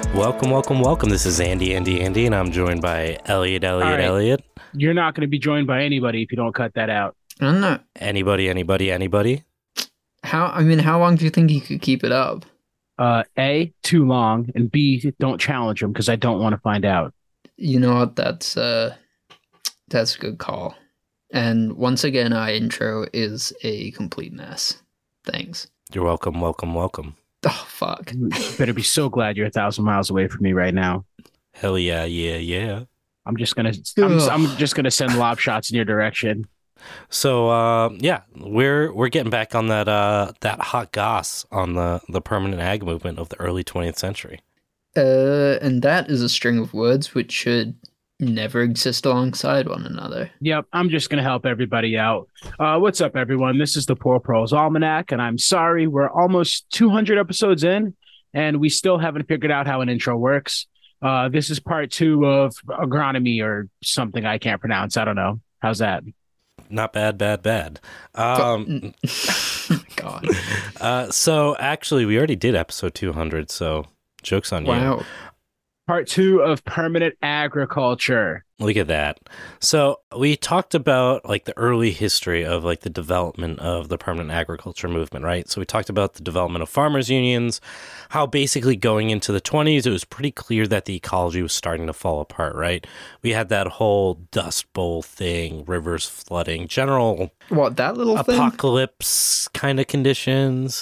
Welcome, welcome, welcome. This is Andy, and I'm joined by Elliot. All right. Elliot. You're not going to be joined by anybody if you don't cut that out. I'm not. Anybody? How long do you think you could keep it up? A, too long, and B, don't challenge him because I don't want to find out. You know what? That's a good call. And once again, our intro is a complete mess. Thanks. You're welcome. Oh, fuck. You better be so glad you're 1,000 miles away from me right now. Hell yeah. I'm just gonna send lob shots in your direction. So we're getting back on that hot goss on the permanent ag movement of the early 20th century. And that is a string of words which should never exist alongside one another. Yep, I'm just gonna help everybody out. What's up, everyone? This is the Poor Pro's Almanac, and I'm sorry we're almost 200 episodes in, and we still haven't figured out how an intro works. This is part 2 of agronomy or something I can't pronounce. I don't know. How's that? Not bad. God. So actually, we already did episode 200. So joke's on you. Wow. Part 2 of permanent agriculture. Look at that. So we talked about like the early history of like the development of the permanent agriculture movement, right? So we talked about the development of farmers unions, how basically going into the 20s, it was pretty clear that the ecology was starting to fall apart, right? We had that whole Dust Bowl thing, rivers flooding, general What, that little thing? apocalypse kind of conditions.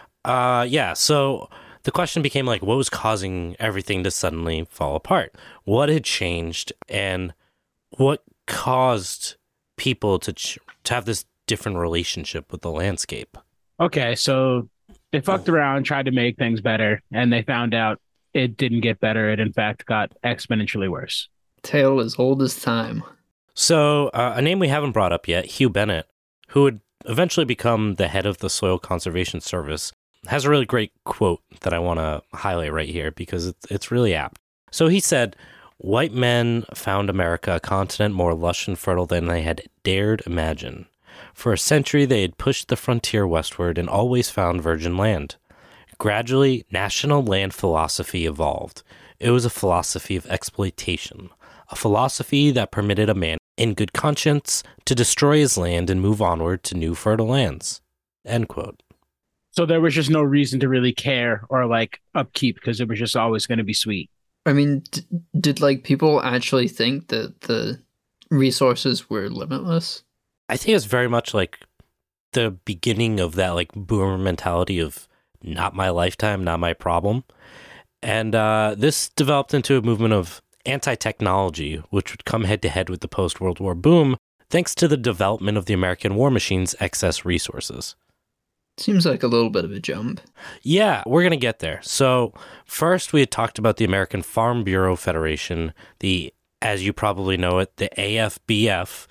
So the question became like, what was causing everything to suddenly fall apart? What had changed, and what caused people to have this different relationship with the landscape? Okay, so they fucked around, tried to make things better, and they found out it didn't get better. It, in fact, got exponentially worse. Tale as old as time. So a name we haven't brought up yet, Hugh Bennett, who would eventually become the head of the Soil Conservation Service, has a really great quote that I want to highlight right here because it's really apt. So he said, "White men found America a continent more lush and fertile than they had dared imagine. For a century, they had pushed the frontier westward and always found virgin land. Gradually, national land philosophy evolved. It was a philosophy of exploitation, a philosophy that permitted a man in good conscience to destroy his land and move onward to new fertile lands." End quote. So there was just no reason to really care or like upkeep because it was just always going to be sweet. I mean, did like people actually think that the resources were limitless? I think it's very much like the beginning of that like boomer mentality of not my lifetime, not my problem. And this developed into a movement of anti-technology, which would come head to head with the post-World War boom, thanks to the development of the American war machine's excess resources. Seems like a little bit of a jump. Yeah, we're going to get there. So first we had talked about the American Farm Bureau Federation, as you probably know it, the AFBF.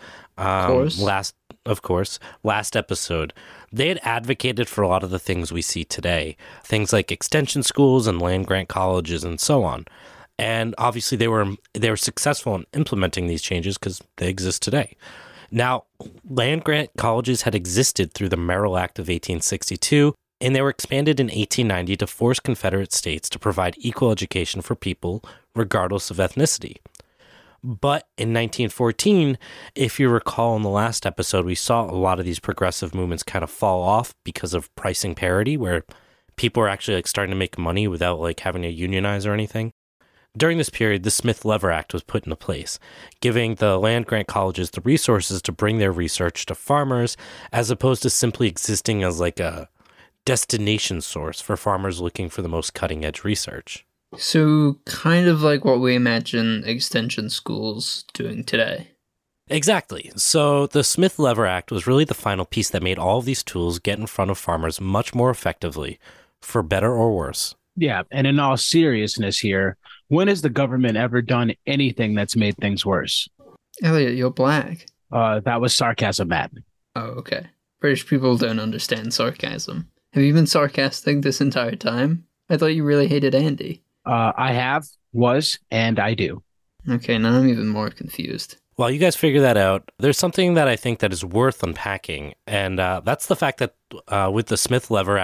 Last episode. They had advocated for a lot of the things we see today, things like extension schools and land-grant colleges and so on. And obviously they were successful in implementing these changes because they exist today. Now, land-grant colleges had existed through the Merrill Act of 1862, and they were expanded in 1890 to force Confederate states to provide equal education for people, regardless of ethnicity. But in 1914, if you recall in the last episode, we saw a lot of these progressive movements kind of fall off because of pricing parity, where people were actually like starting to make money without like having to unionize or anything. During this period, the Smith-Lever Act was put into place, giving the land-grant colleges the resources to bring their research to farmers, as opposed to simply existing as like a destination source for farmers looking for the most cutting-edge research. So kind of like what we imagine extension schools doing today. Exactly. So the Smith-Lever Act was really the final piece that made all of these tools get in front of farmers much more effectively, for better or worse. Yeah, and in all seriousness here, when has the government ever done anything that's made things worse? Elliot, you're black. That was sarcasm, Matt. Oh, okay. British people don't understand sarcasm. Have you been sarcastic this entire time? I thought you really hated Andy. I was, and I do. Okay, now I'm even more confused. While you guys figure that out, there's something that I think that is worth unpacking, and that's the fact that with the Smith-Lever Act,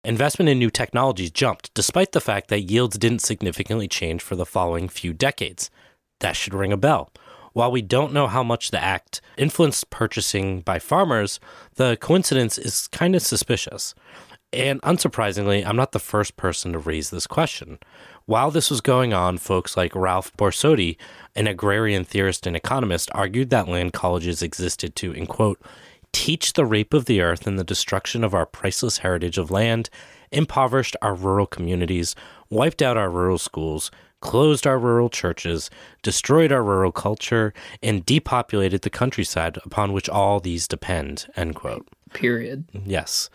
Investment in new technologies jumped, despite the fact that yields didn't significantly change for the following few decades. That should ring a bell. While we don't know how much the act influenced purchasing by farmers, the coincidence is kind of suspicious. And unsurprisingly, I'm not the first person to raise this question. While this was going on, folks like Ralph Borsodi, an agrarian theorist and economist, argued that land colleges existed to, in quote, teach the rape of the earth and the destruction of our priceless heritage of land, impoverished our rural communities, wiped out our rural schools, closed our rural churches, destroyed our rural culture, and depopulated the countryside upon which all these depend, end quote. Period. Yes.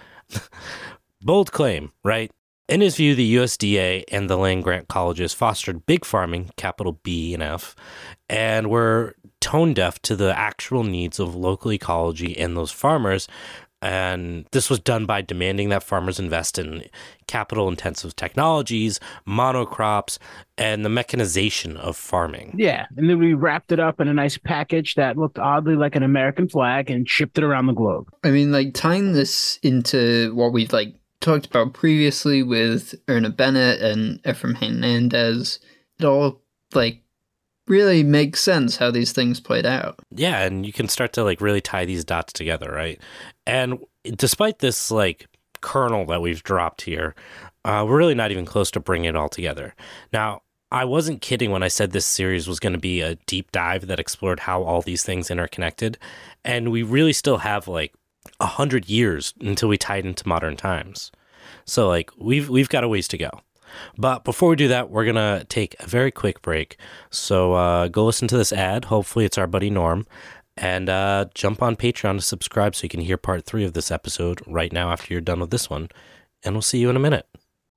Bold claim, right? In his view, the USDA and the land-grant colleges fostered big farming, capital B and F, and were tone deaf to the actual needs of local ecology and those farmers. And this was done by demanding that farmers invest in capital-intensive technologies, monocrops, and the mechanization of farming. Yeah, and then we wrapped it up in a nice package that looked oddly like an American flag and shipped it around the globe. I mean, like, tying this into what we've, like, talked about previously with Erna Bennett and Ephraim Hernandez, it all, like, really makes sense how these things played out. Yeah, and you can start to, like, really tie these dots together, right? And despite this, like, kernel that we've dropped here, we're really not even close to bringing it all together. Now, I wasn't kidding when I said this series was going to be a deep dive that explored how all these things interconnected, and we really still have, like, 100 years until we tie it into modern times. So, like, we've got a ways to go. But before we do that, we're going to take a very quick break. So go listen to this ad. Hopefully it's our buddy Norm. And jump on Patreon to subscribe so you can hear part 3 of this episode right now after you're done with this one. And we'll see you in a minute.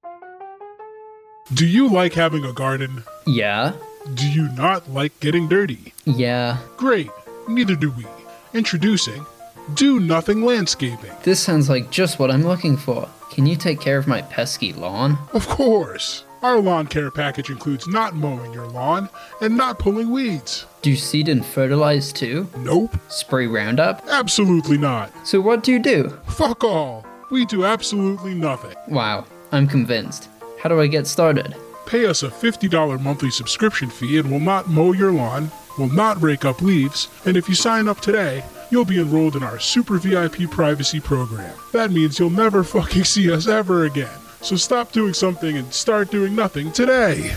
Do you like having a garden? Yeah. Do you not like getting dirty? Yeah. Great. Neither do we. Introducing Do Nothing Landscaping. This sounds like just what I'm looking for. Can you take care of my pesky lawn? Of course. Our lawn care package includes not mowing your lawn and not pulling weeds. Do you seed and fertilize too? Nope. Spray Roundup? Absolutely not. So what do you do? Fuck all. We do absolutely nothing. Wow, I'm convinced. How do I get started? Pay us a $50 monthly subscription fee and we'll not mow your lawn, we'll not rake up leaves, and if you sign up today, you'll be enrolled in our Super VIP privacy program. That means you'll never fucking see us ever again. So stop doing something and start doing nothing today.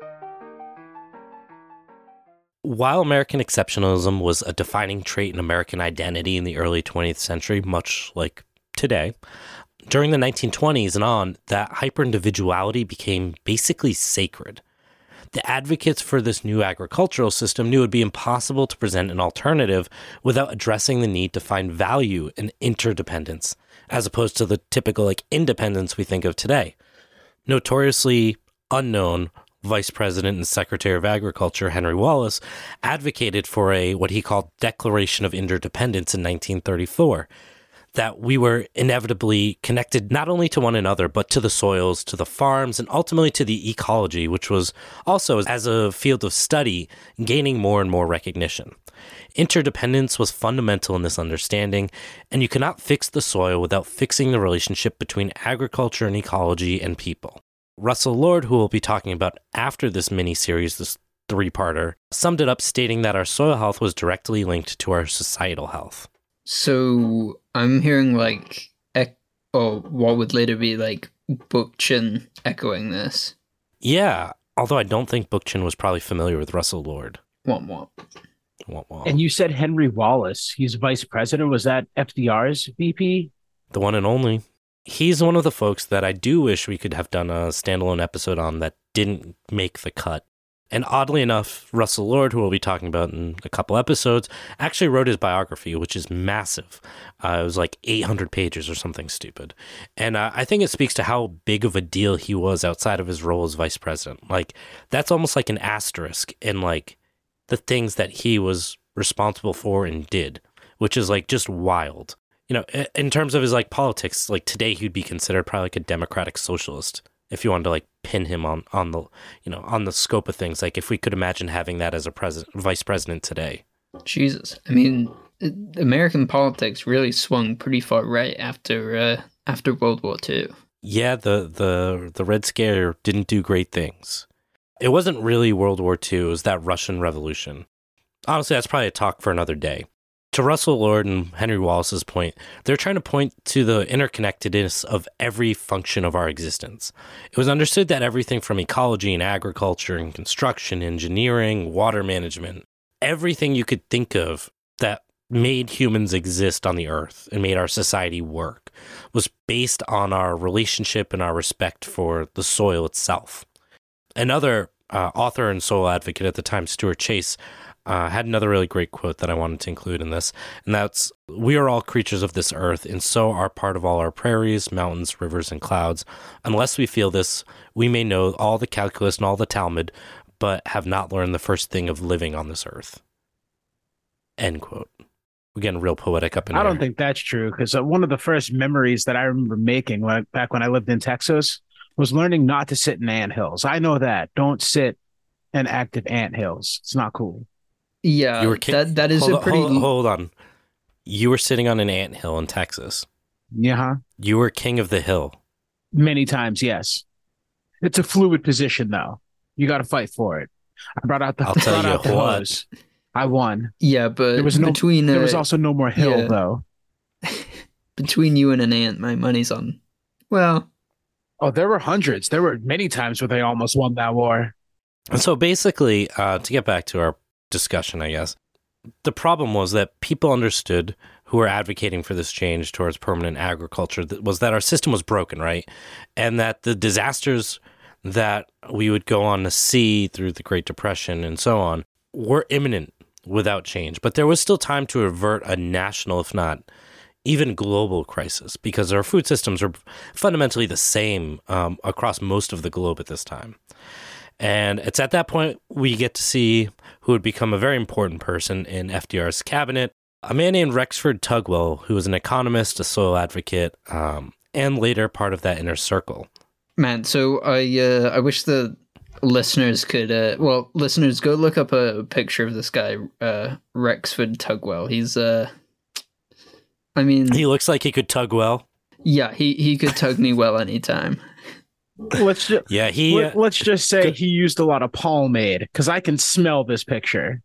While American exceptionalism was a defining trait in American identity in the early 20th century, much like today, during the 1920s and on, that hyper-individuality became basically sacred. The advocates for this new agricultural system knew it would be impossible to present an alternative without addressing the need to find value in interdependence, as opposed to the typical independence we think of today. Notoriously unknown Vice President and Secretary of Agriculture Henry Wallace advocated for what he called Declaration of Interdependence in 1934. That we were inevitably connected not only to one another, but to the soils, to the farms, and ultimately to the ecology, which was also, as a field of study, gaining more and more recognition. Interdependence was fundamental in this understanding, and you cannot fix the soil without fixing the relationship between agriculture and ecology and people. Russell Lord, who we'll be talking about after this mini-series, this 3-parter, summed it up stating that our soil health was directly linked to our societal health. So I'm hearing what would later be Bookchin echoing this. Yeah, although I don't think Bookchin was probably familiar with Russell Lord. Womp womp. Womp womp. And you said Henry Wallace. He's vice president. Was that FDR's VP? The one and only. He's one of the folks that I do wish we could have done a standalone episode on that didn't make the cut. And oddly enough, Russell Lord, who we'll be talking about in a couple episodes, actually wrote his biography, which is massive. It was 800 pages or something stupid. And I think it speaks to how big of a deal he was outside of his role as vice president. That's almost like an asterisk in the things that he was responsible for and did, which is just wild. You know, in terms of his politics, today he'd be considered probably a democratic socialist. If you wanted to pin him on the scope of things, if we could imagine having that as a vice president today. Jesus, I mean, American politics really swung pretty far right after World War II. yeah, the Red Scare didn't do great things. It wasn't really World War II, it was that Russian Revolution. Honestly, that's probably a talk for another day. To Russell Lord and Henry Wallace's point, they're trying to point to the interconnectedness of every function of our existence. It was understood that everything from ecology and agriculture and construction, engineering, water management, everything you could think of that made humans exist on the earth and made our society work was based on our relationship and our respect for the soil itself. Another author and soil advocate at the time, Stuart Chase, had another really great quote that I wanted to include in this, and that's, "We are all creatures of this earth, and so are part of all our prairies, mountains, rivers, and clouds. Unless we feel this, we may know all the calculus and all the Talmud, but have not learned the first thing of living on this earth." End quote. We're getting real poetic up in here. I don't think that's true, because one of the first memories that I remember making back when I lived in Texas was learning not to sit in anthills. I know that. Don't sit in active anthills. It's not cool. Yeah, that is a pretty... Hold on. You were sitting on an anthill in Texas. Yeah. You were king of the hill. Many times, yes. It's a fluid position, though. You got to fight for it. I brought out the hose. I won. Yeah, but there was also no more hill, though. Between you and an ant, my money's on... Well... Oh, there were hundreds. There were many times where they almost won that war. And so basically, to get back to our discussion, I guess, the problem was that people understood, who were advocating for this change towards permanent agriculture, was that our system was broken, right? And that the disasters that we would go on to see through the Great Depression and so on were imminent without change. But there was still time to avert a national, if not even global crisis, because our food systems are fundamentally the same across most of the globe at this time. And it's at that point we get to see who would become a very important person in FDR's cabinet, a man named Rexford Tugwell, who was an economist, a soil advocate, and later part of that inner circle. Man, so I wish the listeners could, listeners, go look up a picture of this guy, Rexford Tugwell. He's, he looks like he could tug well. Yeah, he could tug me well anytime. Let's just say he used a lot of pomade, because I can smell this picture.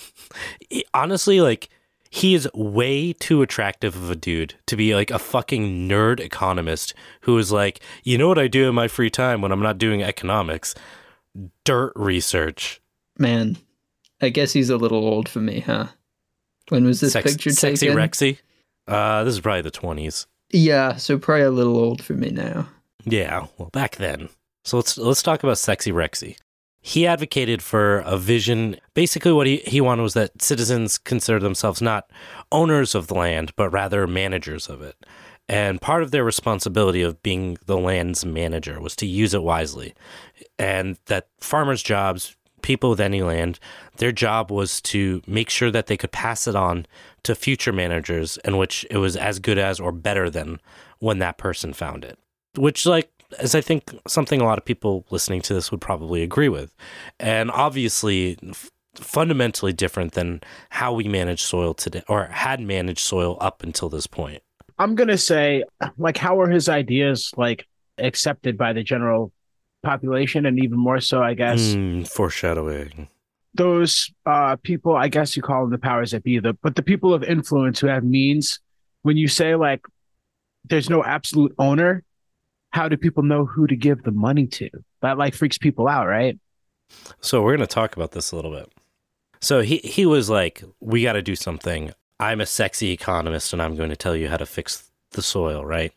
Honestly, like, he is way too attractive of a dude to be like a fucking nerd economist who is like, you know what I do in my free time when I'm not doing economics? Dirt research. Man, I guess he's a little old for me, huh? When was this picture taken? Sexy Rexy? This is probably the 20s. Yeah, so probably a little old for me now. Yeah, well, back then. So let's talk about Sexy Rexy. He advocated for a vision. Basically, what he wanted was that citizens consider themselves not owners of the land, but rather managers of it. And part of their responsibility of being the land's manager was to use it wisely. And that farmers' jobs, people with any land, their job was to make sure that they could pass it on to future managers in which it was as good as or better than when that person found it. Which, like, is I think something a lot of people listening to this would probably agree with. And obviously fundamentally different than how we manage soil today, or had managed soil up until this point. I'm going to say, like, how are his ideas, like, accepted by the general population, and even more so, I guess? Foreshadowing. Those people, I guess you call them the powers that be, but the people of influence who have means, when you say, like, there's no absolute owner, how do people know who to give the money to? That, like, freaks people out, right? So we're going to talk about this a little bit. So he was like, we got to do something. I'm a sexy economist, and I'm going to tell you how to fix the soil, right?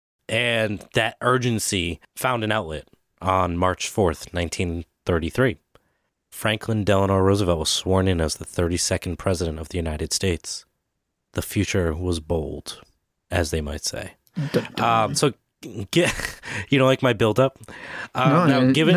And that urgency found an outlet on March 4th, 1933. Franklin Delano Roosevelt was sworn in as the 32nd president of the United States. The future was bold, as they might say. So, you know, like my build-up? Given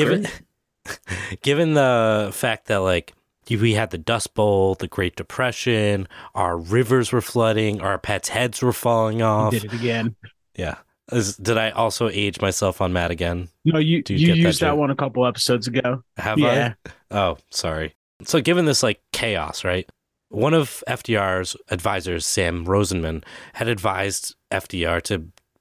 the fact that, like, we had the Dust Bowl, the Great Depression, our rivers were flooding, our pets' heads were falling off. You did it again. Yeah. Did I also age myself on Matt again? No, you used that one a couple episodes ago. Have I? Oh, sorry. So given this, like, chaos, right? One of FDR's advisors, Sam Rosenman, had advised FDR to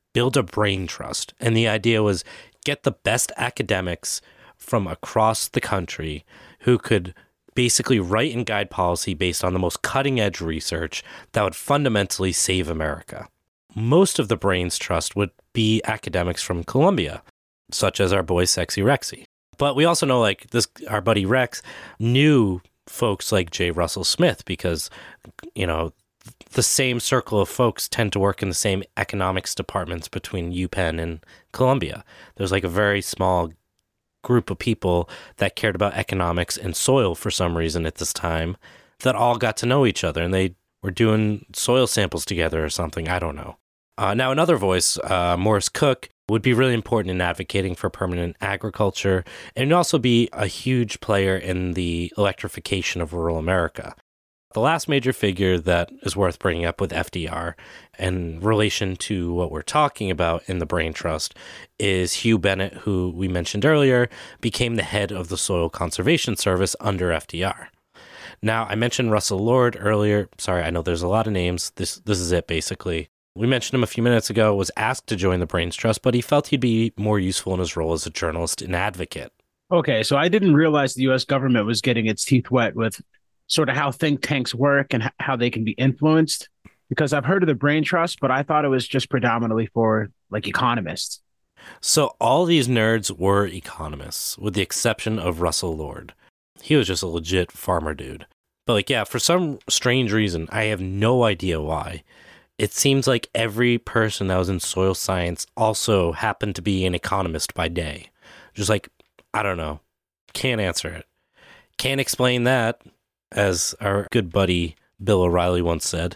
build a brain trust. And the idea was get the best academics from across the country who could basically write and guide policy based on the most cutting edge research that would fundamentally save America. Most of the brains trust would be academics from Columbia, such as our boy Sexy Rexy. But we also know like this, our buddy Rex knew folks like J. Russell Smith because, you know, the same circle of folks tend to work in the same economics departments between UPenn and Columbia. There's like a very small group of people that cared about economics and soil for some reason at this time that all got to know each other, and they were doing soil samples together or something. I don't know. Now, another voice, Morris Cook, would be really important in advocating for permanent agriculture and also be a huge player in the electrification of rural America. The last major figure that is worth bringing up with FDR in relation to what we're talking about in the Brain Trust is Hugh Bennett, who we mentioned earlier, became the head of the Soil Conservation Service under FDR. Now, I mentioned Russell Lord earlier. Sorry, I know there's a lot of names. This is it, basically. We mentioned him a few minutes ago, was asked to join the Brains Trust, but he felt he'd be more useful in his role as a journalist and advocate. Okay, so I didn't realize the U.S. government was getting its teeth wet with sort of how think tanks work and how they can be influenced, because I've heard of the Brain Trust, but I thought it was just predominantly for like economists. So all these nerds were economists, with the exception of Russell Lord. He was just a legit farmer dude. But like, yeah, for some strange reason, I have no idea why, it seems like every person that was in soil science also happened to be an economist by day. Just like, I don't know. Can't answer it. Can't explain that, as our good buddy Bill O'Reilly once said.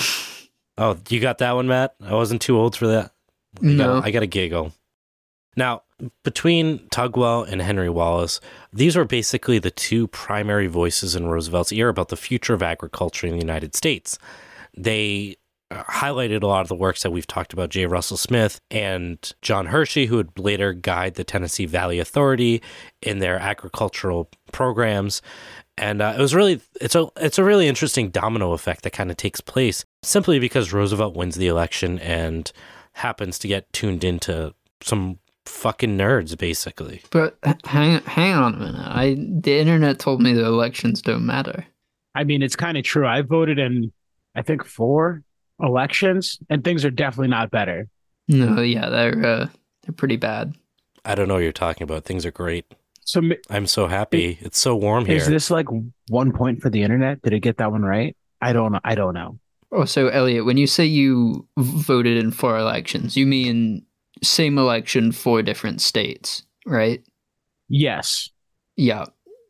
Oh, you got that one, Matt? I wasn't too old for that. I got a giggle. Now, between Tugwell and Henry Wallace, these were basically the two primary voices in Roosevelt's era about the future of agriculture in the United States. They highlighted a lot of the works that we've talked about, J. Russell Smith and John Hershey, who would later guide the Tennessee Valley Authority in their agricultural programs. And it's a really interesting domino effect that kind of takes place simply because Roosevelt wins the election and happens to get tuned into some fucking nerds, basically. But hang on a minute. The internet told me the elections don't matter. I mean, it's kind of true. I voted in, I think, 4 elections, and things are definitely not better. No, yeah, they're pretty bad. I don't know what you're talking about. Things are great. So I'm so happy. It's so warm here. Is this like 1 point for the internet? Did it get that one right? I don't know. Oh, so Elliot, when you say you voted in 4 elections, you mean same election, 4 different states, right? Yes. Yeah.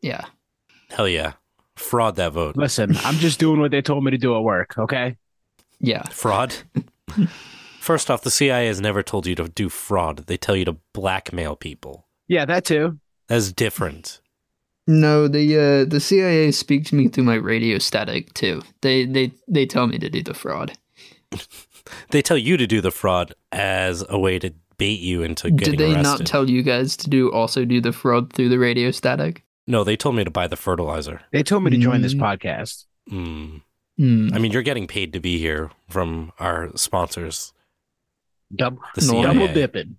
Hell yeah. Fraud that vote. Listen, I'm just doing what they told me to do at work, okay? Yeah. Fraud? First off, the CIA has never told you to do fraud. They tell you to blackmail people. Yeah, that too. That's different. No, the CIA speak to me through my radio static too. They tell me to do the fraud. They tell you to do the fraud as a way to bait you into getting arrested. Did they arrested. not tell you guys to also do the fraud through the radio static? No, they told me to buy the fertilizer. They told me to join this podcast. I mean, you're getting paid to be here from our sponsors. Double CIA. dipping.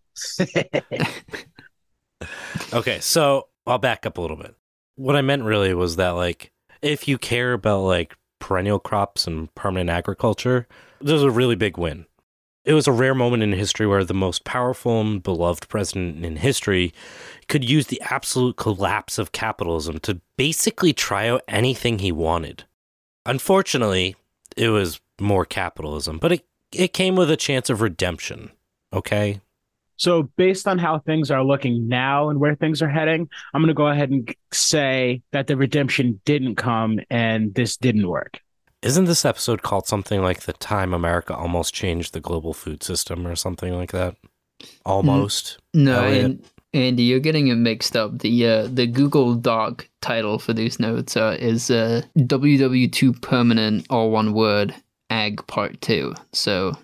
Okay, so I'll back up a little bit. What I meant really was that, like, if you care about, like, perennial crops and permanent agriculture, this was a really big win. It was a rare moment in history where the most powerful and beloved president in history could use the absolute collapse of capitalism to basically try out anything he wanted. Unfortunately, it was more capitalism, but it came with a chance of redemption, okay? So based on how things are looking now and where things are heading, I'm going to go ahead and say that the redemption didn't come and this didn't work. Isn't this episode called something like The Time America Almost Changed the Global Food System or something like that? Almost? No, and Andy, you're getting it mixed up. The Google Doc title for these notes is WW2 Permanent, all one word, Ag Part 2. So,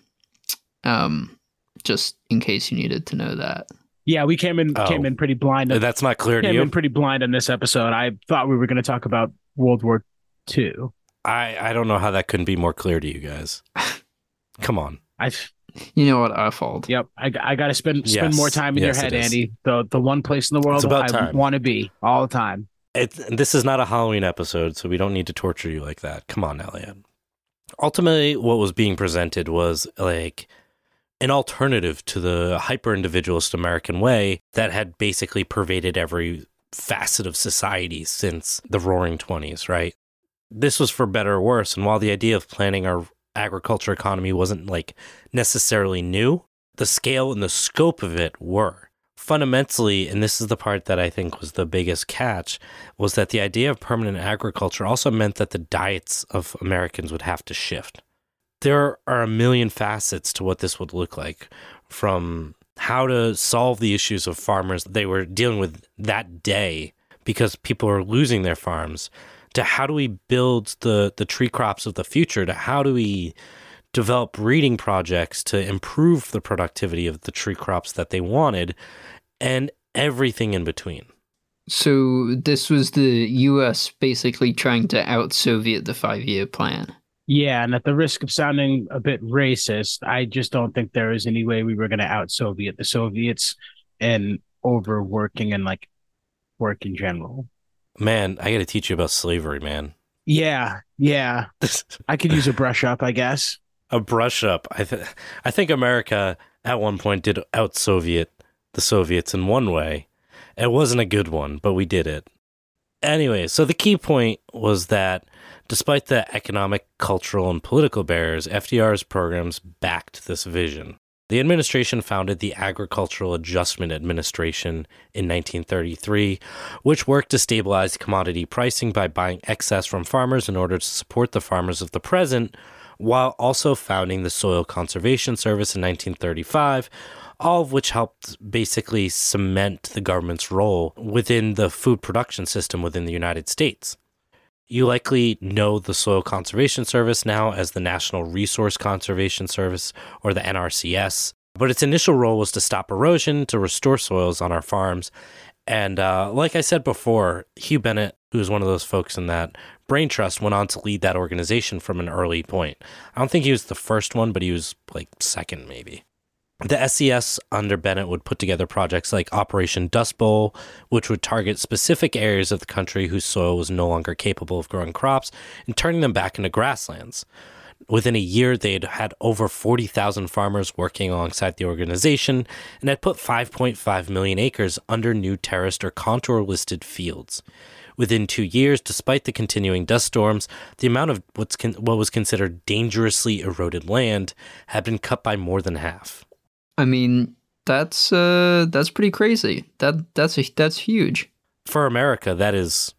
just in case you needed to know that. Yeah, we came in pretty blind. That's not clear to you? Came in pretty blind in this episode. I thought we were going to talk about World War II. I don't know how that couldn't be more clear to you guys. Come on. I You know what? Our fault. Yep. I got to spend Yes. more time in your Yes, head, it is. Andy. The one place in the world It's about I time. want to be all the time. This is not a Halloween episode, so we don't need to torture you like that. Come on, Elliot. Ultimately, what was being presented was like an alternative to the hyper-individualist American way that had basically pervaded every facet of society since the Roaring 20s, right? This was for better or worse, and while the idea of planning our agriculture economy wasn't like necessarily new, the scale and the scope of it were. Fundamentally, and this is the part that I think was the biggest catch, was that the idea of permanent agriculture also meant that the diets of Americans would have to shift. There are a million facets to what this would look like, from how to solve the issues of farmers they were dealing with that day because people are losing their farms, to how do we build the tree crops of the future, to how do we develop breeding projects to improve the productivity of the tree crops that they wanted, and everything in between. So this was the U.S. basically trying to out-Soviet the 5-year plan. Yeah, and at the risk of sounding a bit racist, I just don't think there is any way we were going to out-Soviet the Soviets and overworking and like work in general. Man, I got to teach you about slavery, man. Yeah. I could use a brush up, I guess. A brush up. I think America at one point did out-Soviet the Soviets in one way. It wasn't a good one, but we did it. Anyway, so the key point was that despite the economic, cultural, and political barriers, FDR's programs backed this vision. The administration founded the Agricultural Adjustment Administration in 1933, which worked to stabilize commodity pricing by buying excess from farmers in order to support the farmers of the present, while also founding the Soil Conservation Service in 1935, all of which helped basically cement the government's role within the food production system within the United States. You likely know the Soil Conservation Service now as the National Resource Conservation Service, or the NRCS, but its initial role was to stop erosion, to restore soils on our farms. And like I said before, Hugh Bennett, who was one of those folks in that brain trust, went on to lead that organization from an early point. I don't think he was the first one, but he was like second maybe. The SES under Bennett would put together projects like Operation Dust Bowl, which would target specific areas of the country whose soil was no longer capable of growing crops and turning them back into grasslands. Within a year, they'd had over 40,000 farmers working alongside the organization and had put 5.5 million acres under new terraced or contour-listed fields. Within 2 years, despite the continuing dust storms, the amount of what was considered dangerously eroded land had been cut by more than half. I mean, that's pretty crazy. That's huge. For America, that is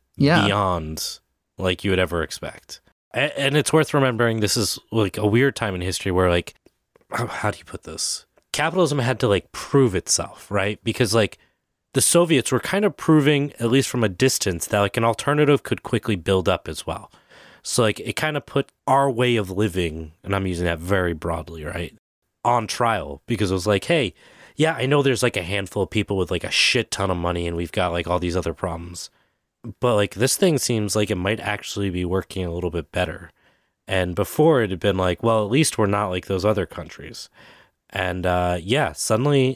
beyond like you would ever expect. And it's worth remembering this is like a weird time in history where like, how do you put this? Capitalism had to like prove itself, right? Because like the Soviets were kind of proving, at least from a distance, that like an alternative could quickly build up as well. So like it kind of put our way of living, and I'm using that very broadly, right, on trial, because it was like, hey, yeah, I know there's like a handful of people with like a shit ton of money and we've got like all these other problems, but like this thing seems like it might actually be working a little bit better. And before it had been like, well, at least we're not like those other countries. And suddenly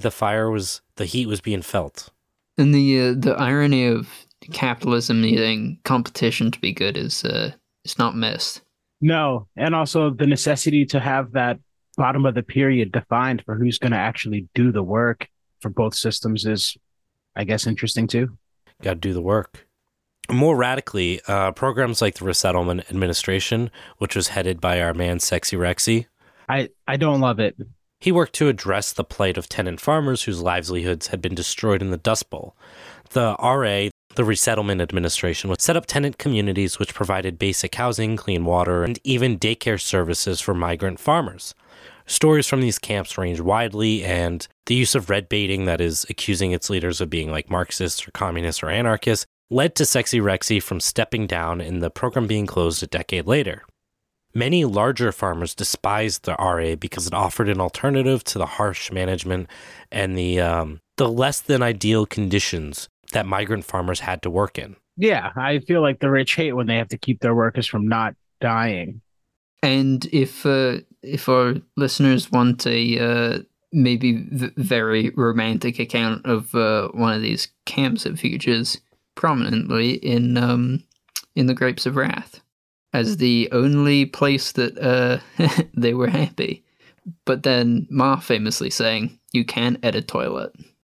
the heat was being felt. And the irony of capitalism needing competition to be good is not missed. No, and also the necessity to have that bottom of the period defined for who's going to actually do the work for both systems is, I guess, interesting too. Got to do the work. More radically, programs like the Resettlement Administration, which was headed by our man Sexy Rexy. I don't love it. He worked to address the plight of tenant farmers whose livelihoods had been destroyed in the Dust Bowl. The RA, the Resettlement Administration, would set up tenant communities which provided basic housing, clean water, and even daycare services for migrant farmers. Stories from these camps range widely, and the use of red baiting, that is, accusing its leaders of being like Marxists or communists or anarchists, led to Sexy Rexy from stepping down and the program being closed a decade later. Many larger farmers despised the RA because it offered an alternative to the harsh management and the less than ideal conditions that migrant farmers had to work in. Yeah, I feel like the rich hate when they have to keep their workers from not dying. And if if our listeners want a maybe very romantic account of one of these camps, it features prominently in the Grapes of Wrath as the only place that they were happy. But then Ma famously saying, "You can't edit toilet."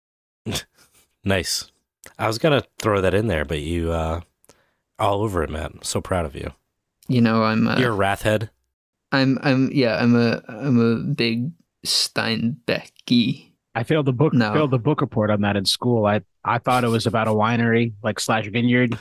Nice. I was gonna throw that in there, but you all over it, Matt. I'm so proud of you. You know, You're a Wrathhead. I'm a big Steinbecky. I failed the book report on that in school. I thought it was about a winery, like / vineyard.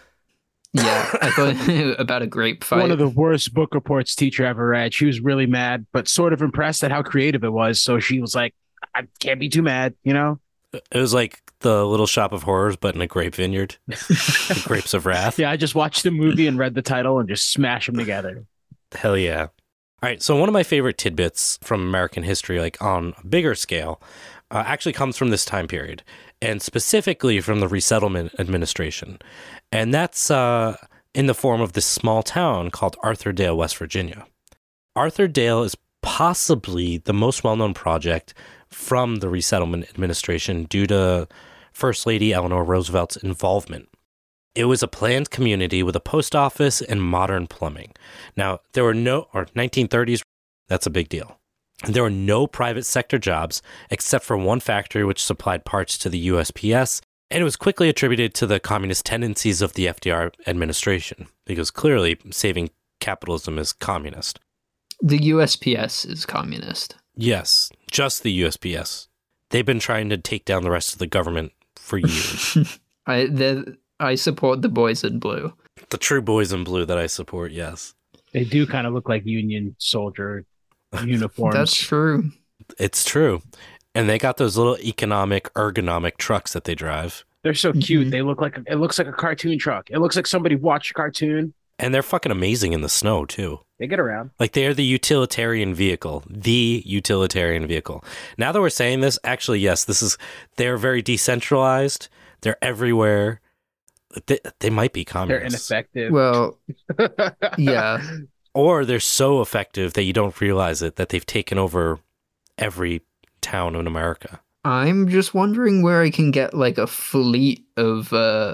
Yeah, I thought about a grape fight. One of the worst book reports teacher ever read. She was really mad, but sort of impressed at how creative it was. So she was like, I can't be too mad, you know? It was like the Little Shop of Horrors, but in a grape vineyard. The Grapes of Wrath. Yeah, I just watched the movie and read the title and just smashed them together. Hell yeah. All right, so one of my favorite tidbits from American history, like on a bigger scale, actually comes from this time period, and specifically from the Resettlement Administration. And that's in the form of this small town called Arthurdale, West Virginia. Arthurdale is possibly the most well-known project from the Resettlement Administration due to First Lady Eleanor Roosevelt's involvement. It was a planned community with a post office and modern plumbing. Now, there were 1930s, that's a big deal. There were no private sector jobs except for one factory which supplied parts to the USPS, and it was quickly attributed to the communist tendencies of the FDR administration, because clearly saving capitalism is communist. The USPS is communist. Yes, just the USPS. They've been trying to take down the rest of the government for years. I support the boys in blue. The true boys in blue that I support, yes. They do kind of look like Union soldier uniforms. That's true. It's true. And they got those little ergonomic trucks that they drive. They're so cute. They look like, it looks like a cartoon truck. It looks like somebody watched a cartoon. And they're fucking amazing in the snow, too. They get around. Like, they are the utilitarian vehicle. The utilitarian vehicle. Now that we're saying this, actually, yes, they're very decentralized. They're everywhere. They might be communists. They're ineffective. Well, yeah. Or they're so effective that you don't realize it, that they've taken over every town in America. I'm just wondering where I can get like a fleet of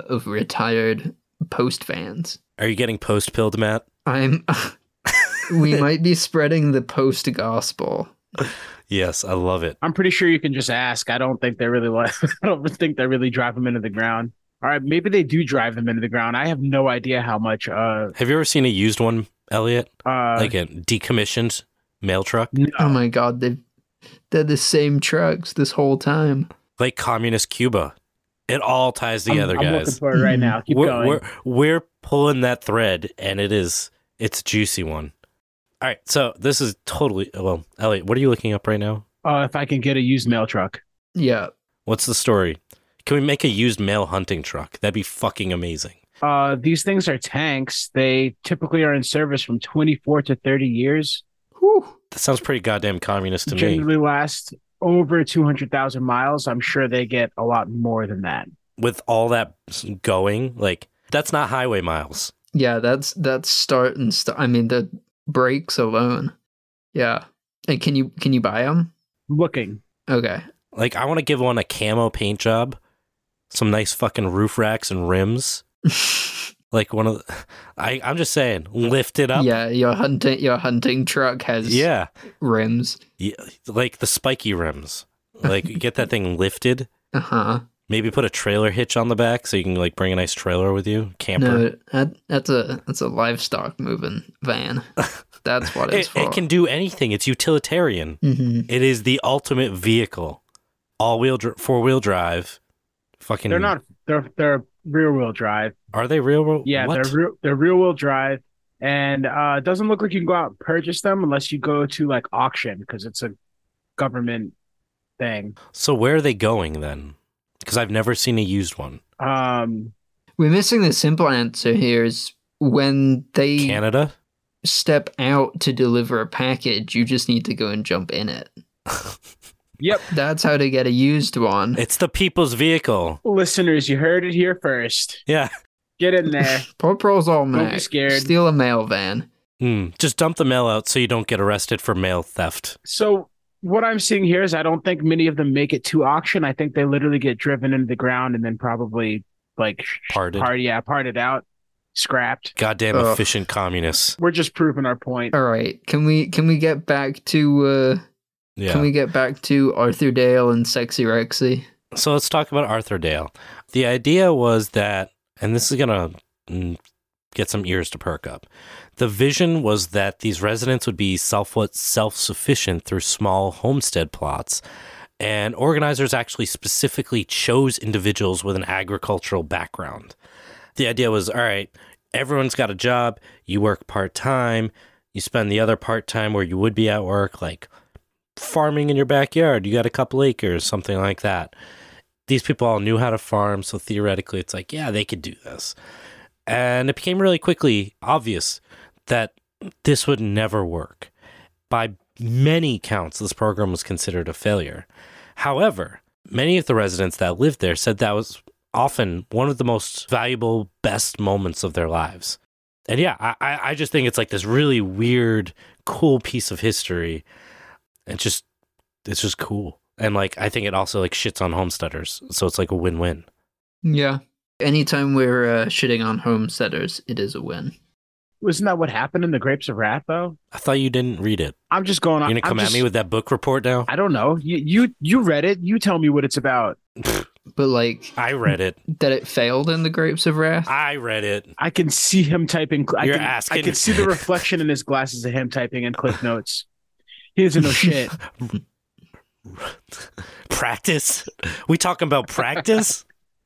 retired post vans. Are you getting post-pilled, Matt? We might be spreading the post gospel. Yes, I love it. I'm pretty sure you can just ask. I don't think they really drive them into the ground. All right, maybe they do drive them into the ground. I have no idea how much. Have you ever seen a used one, Elliot? Like a decommissioned mail truck? No. Oh my God, they're the same trucks this whole time. Like communist Cuba. It all ties together, I'm guys. looking for it right now. Keep going. We're pulling that thread, and it's a juicy one. All right, so this is totally... Well, Elliot, what are you looking up right now? If I can get a used mail truck. Yeah. What's the story? Can we make a used mail hunting truck? That'd be fucking amazing. These things are tanks. They typically are in service from 24 to 30 years. Whew. That sounds pretty goddamn communist to me. Generally last over 200,000 miles. I'm sure they get a lot more than that. With all that going, like, that's not highway miles. Yeah, that's start and stop. I mean, the brakes alone. Yeah. And can you buy them? Looking. Okay. Like, I want to give one a camo paint job. Some nice fucking roof racks and rims. Like one of the, I'm just saying, lift it up. Yeah, your hunting truck has rims. Yeah, like the spiky rims. Like get that thing lifted. Uh-huh. Maybe put a trailer hitch on the back so you can like bring a nice trailer with you. Camper. No, that's a livestock moving van. That's what it's for. It can do anything. It's utilitarian. Mm-hmm. It is the ultimate vehicle. All-wheel, four-wheel drive. Fucking. They're not. They're rear-wheel drive. Are they real? Yeah, what? they're rear-wheel drive, and it doesn't look like you can go out and purchase them unless you go to like auction because it's a government thing. So where are they going then? Because I've never seen a used one. We're missing the simple answer here is when they Canada step out to deliver a package, you just need to go and jump in it. Yep. That's how to get a used one. It's the people's vehicle. Listeners, you heard it here first. Yeah. Get in there. Paw Patrol's all Don't be scared. Steal a mail van. Just dump the mail out so you don't get arrested for mail theft. So what I'm seeing here is I don't think many of them make it to auction. I think they literally get driven into the ground and then probably like parted out, scrapped. Goddamn efficient communists. We're just proving our point. All right, can we get back to Can we get back to Arthur Dale and Sexy Rexy? So let's talk about Arthur Dale. The idea was that, and this is going to get some ears to perk up. The vision was that these residents would be self-sufficient through small homestead plots, and organizers actually specifically chose individuals with an agricultural background. The idea was, all right, everyone's got a job, you work part-time, you spend the other part-time where you would be at work, like farming in your backyard, you got a couple acres, something like that. These people all knew how to farm, so theoretically it's like, yeah, they could do this. And it became really quickly obvious that this would never work. By many counts, this program was considered a failure. However, many of the residents that lived there said that was often one of the most valuable, best moments of their lives. And yeah, I just think it's like this really weird, cool piece of history. It's just cool. And like, I think it also like shits on homesteaders. So it's like a win-win. Yeah. Anytime we're shitting on homesteaders, it is a win. Wasn't that what happened in the Grapes of Wrath, though? I thought you didn't read it. I'm just going on. You're going to come at me with that book report now? I don't know. You read it. You tell me what it's about. But like... I read it. That it failed in the Grapes of Wrath? I read it. I can see him typing. You're asking. I can see the reflection in his glasses of him typing in Cliff Notes. He doesn't know shit. Practice? We talking about practice?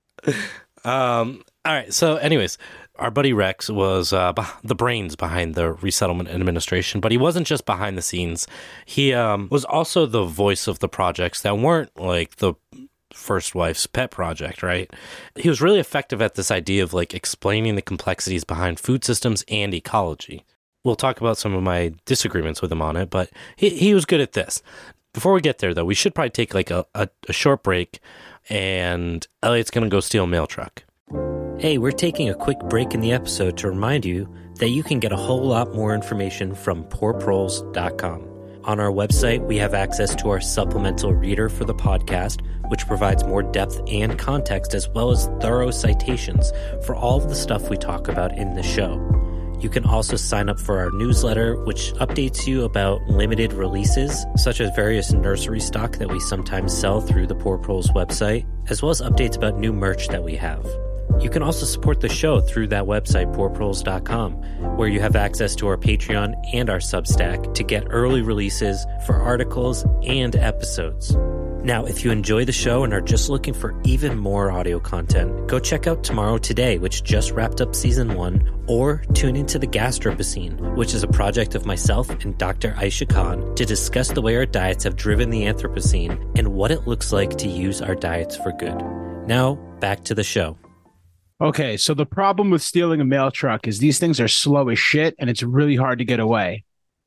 All right. So anyways, our buddy Rex was the brains behind the Resettlement Administration, but he wasn't just behind the scenes. He was also the voice of the projects that weren't like the first wife's pet project, right? He was really effective at this idea of like explaining the complexities behind food systems and ecology. We'll talk about some of my disagreements with him on it, but he was good at this. Before we get there, though, we should probably take like a short break, and Elliot's going to go steal a mail truck. Hey, we're taking a quick break in the episode to remind you that you can get a whole lot more information from poorproles.com. On our website, we have access to our supplemental reader for the podcast, which provides more depth and context as well as thorough citations for all of the stuff we talk about in the show. You can also sign up for our newsletter, which updates you about limited releases, such as various nursery stock that we sometimes sell through the Poor Proles website, as well as updates about new merch that we have. You can also support the show through that website, poorproles.com, where you have access to our Patreon and our Substack to get early releases for articles and episodes. Now, if you enjoy the show and are just looking for even more audio content, go check out Tomorrow Today, which just wrapped up season 1, or tune into The Gastropocene, which is a project of myself and Dr. Aisha Khan to discuss the way our diets have driven the Anthropocene and what it looks like to use our diets for good. Now, back to the show. Okay, so the problem with stealing a mail truck is these things are slow as shit, and it's really hard to get away.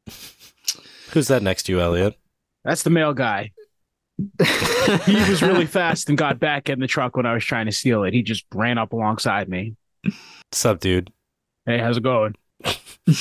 Who's that next to you, Elliot? That's the mail guy. He was really fast and got back in the truck when I was trying to steal it. He just ran up alongside me. What's up, dude? Hey, how's it going? All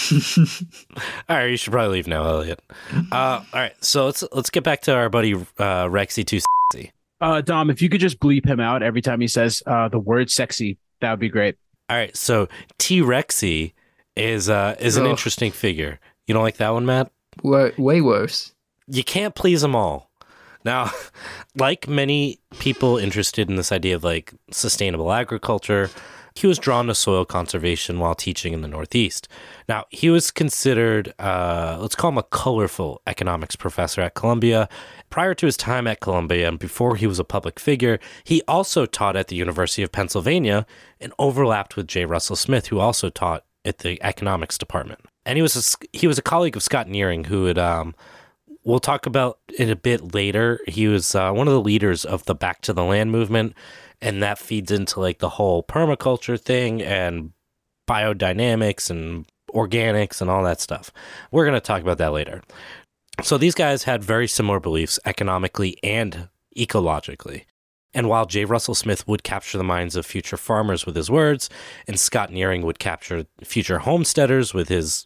right, you should probably leave now, Elliot. All right, so let's get back to our buddy Rexy Too Sexy. Dom, if you could just bleep him out every time he says the word sexy, that would be great. All right, so T-Rexy is an interesting figure. You don't like that one, Matt? Way worse. You can't please them all. Now, like many people interested in this idea of like sustainable agriculture, he was drawn to soil conservation while teaching in the Northeast. Now, he was considered, let's call him a colorful economics professor at Columbia. Prior to his time at Columbia and before he was a public figure, he also taught at the University of Pennsylvania and overlapped with J. Russell Smith, who also taught at the economics department. And he was a colleague of Scott Nearing, who had, we'll talk about it a bit later. He was one of the leaders of the Back to the Land movement, and that feeds into like the whole permaculture thing and biodynamics and organics and all that stuff. We're going to talk about that later. So these guys had very similar beliefs economically and ecologically. And while J. Russell Smith would capture the minds of future farmers with his words, and Scott Nearing would capture future homesteaders with his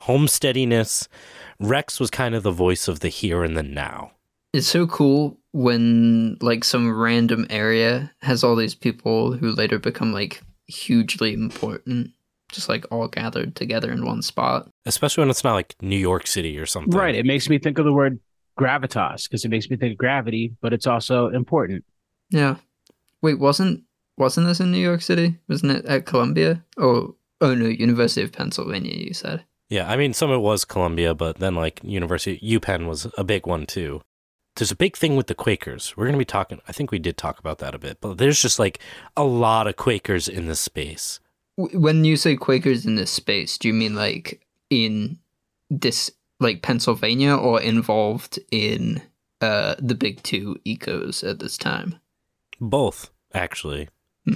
homesteadiness. Rex was kind of the voice of the here and the now. It's so cool when like some random area has all these people who later become like hugely important, just like all gathered together in one spot. Especially when it's not like New York City or something. Right. It makes me think of the word gravitas because it makes me think of gravity, but it's also important. Yeah. Wait, wasn't this in New York City? Wasn't it at Columbia? Oh no, University of Pennsylvania, you said. Yeah, I mean, some of it was Columbia, but then like UPenn was a big one too. There's a big thing with the Quakers. We're going to be talking, I think we did talk about that a bit, but there's just like a lot of Quakers in this space. When you say Quakers in this space, do you mean like in this, like Pennsylvania, or involved in the big two ecos at this time? Both, actually.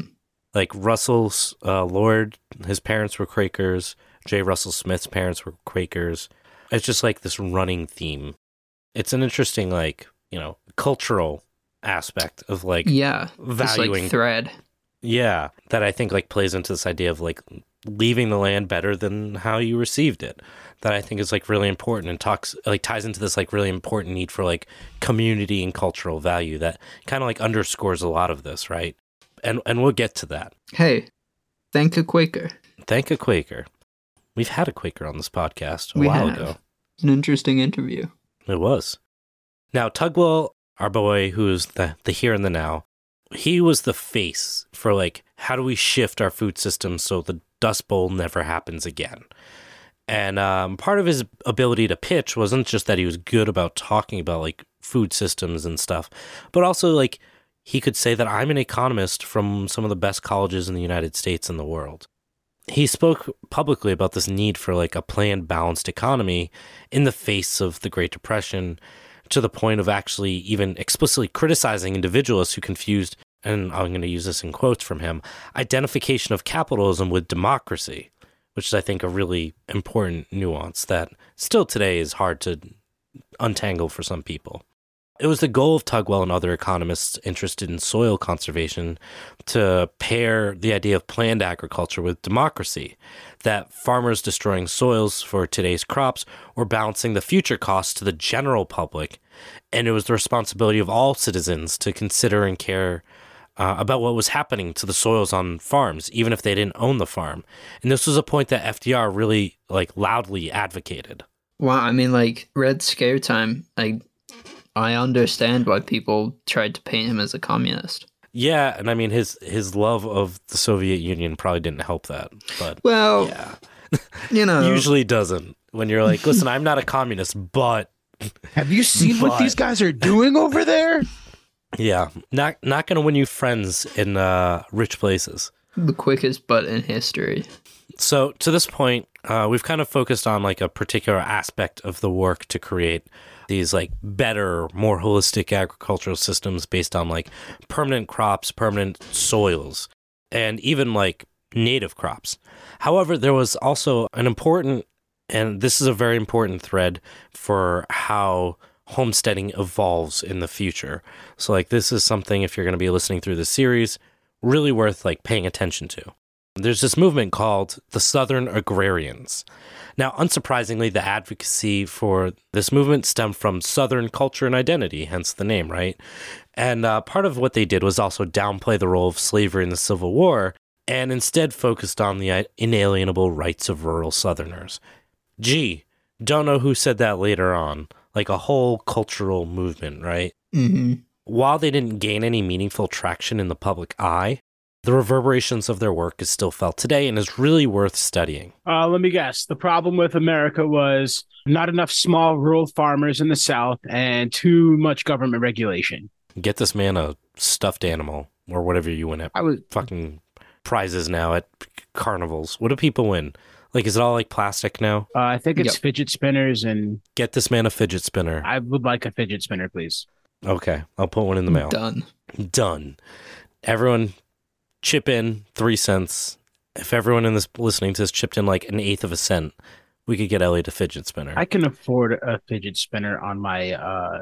Like Russell's Lord, his parents were Quakers. J. Russell Smith's parents were Quakers. It's just like this running theme. It's an interesting, like, cultural aspect of like valuing this, like, thread. Yeah, that I think like plays into this idea of like leaving the land better than how you received it. That I think is like really important and ties into this like really important need for like community and cultural value that kind of like underscores a lot of this, right? And we'll get to that. Hey, thank a Quaker. Thank a Quaker. We've had a Quaker on this podcast a while ago. An interesting interview. It was. Now, Tugwell, our boy, who's the here and the now, he was the face for like, how do we shift our food system so the Dust Bowl never happens again? And part of his ability to pitch wasn't just that he was good about talking about like food systems and stuff, but also like he could say that I'm an economist from some of the best colleges in the United States and the world. He spoke publicly about this need for like a planned, balanced economy in the face of the Great Depression, to the point of actually even explicitly criticizing individualists who confused, and I'm going to use this in quotes from him, identification of capitalism with democracy, which is, I think, a really important nuance that still today is hard to untangle for some people. It was the goal of Tugwell and other economists interested in soil conservation to pair the idea of planned agriculture with democracy, that farmers destroying soils for today's crops were balancing the future costs to the general public, and it was the responsibility of all citizens to consider and care about what was happening to the soils on farms, even if they didn't own the farm. And this was a point that FDR really like loudly advocated. Wow, I mean, like Red Scare time, I understand why people tried to paint him as a communist. Yeah, and I mean his love of the Soviet Union probably didn't help that. But well, yeah, usually doesn't. When you're like, listen, I'm not a communist, but have you seen what these guys are doing over there? Yeah, not going to win you friends in rich places. The quickest butt in history. So to this point, we've kind of focused on like a particular aspect of the work to create these like better, more holistic agricultural systems based on like permanent crops, permanent soils, and even like native crops. However, there was also an important, and this is a very important thread for how homesteading evolves in the future. So like this is something, if you're going to be listening through this series, really worth like paying attention to. There's this movement called the Southern Agrarians. Now, unsurprisingly, the advocacy for this movement stemmed from Southern culture and identity, hence the name, right? And part of what they did was also downplay the role of slavery in the Civil War and instead focused on the inalienable rights of rural Southerners. Gee, don't know who said that later on. Like a whole cultural movement, right? Mm-hmm. While they didn't gain any meaningful traction in the public eye, the reverberations of their work is still felt today and is really worth studying. Let me guess. The problem with America was not enough small rural farmers in the South and too much government regulation. Get this man a stuffed animal or whatever you win at fucking prizes now at carnivals. What do people win? Like, is it all like plastic now? I think it's fidget spinners and... Get this man a fidget spinner. I would like a fidget spinner, please. Okay, I'll put one in the mail. Done. Everyone... chip in 3 cents. If everyone in this listening to this chipped in like 1/8 of a cent, we could get Elliot a fidget spinner. I can afford a fidget spinner on my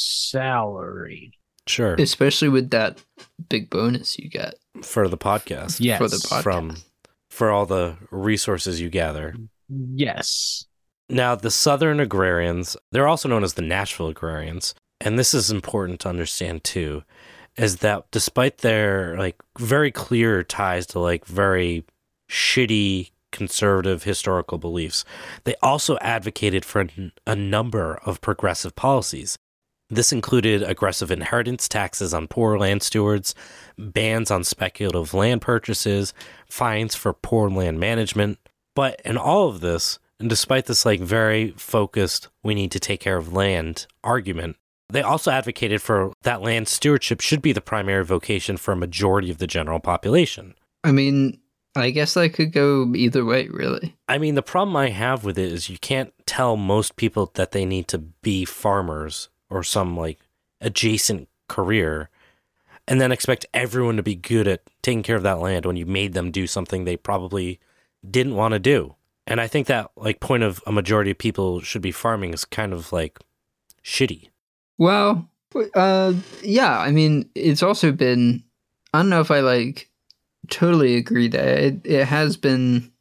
salary. Sure. Especially with that big bonus you get. For the podcast. Yes. For the podcast. For all the resources you gather. Yes. Now, the Southern agrarians, they're also known as the Nashville agrarians, and this is important to understand too, is that despite their like very clear ties to like very shitty conservative historical beliefs, they also advocated for a number of progressive policies. This included aggressive inheritance taxes on poor land stewards, bans on speculative land purchases, fines for poor land management. But in all of this, and despite this like very focused, we need to take care of land argument, they also advocated for that land stewardship should be the primary vocation for a majority of the general population. I mean, I guess that could go either way, really. I mean, the problem I have with it is you can't tell most people that they need to be farmers or some like adjacent career and then expect everyone to be good at taking care of that land when you made them do something they probably didn't want to do. And I think that like point of a majority of people should be farming is kind of like shitty. Well, yeah, I mean, it's also been, I don't know if I like totally agree that it has been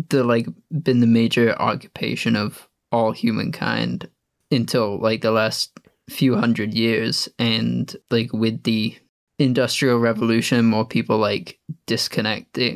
the major occupation of all humankind until like the last few hundred years, and like with the Industrial Revolution, more people like disconnecting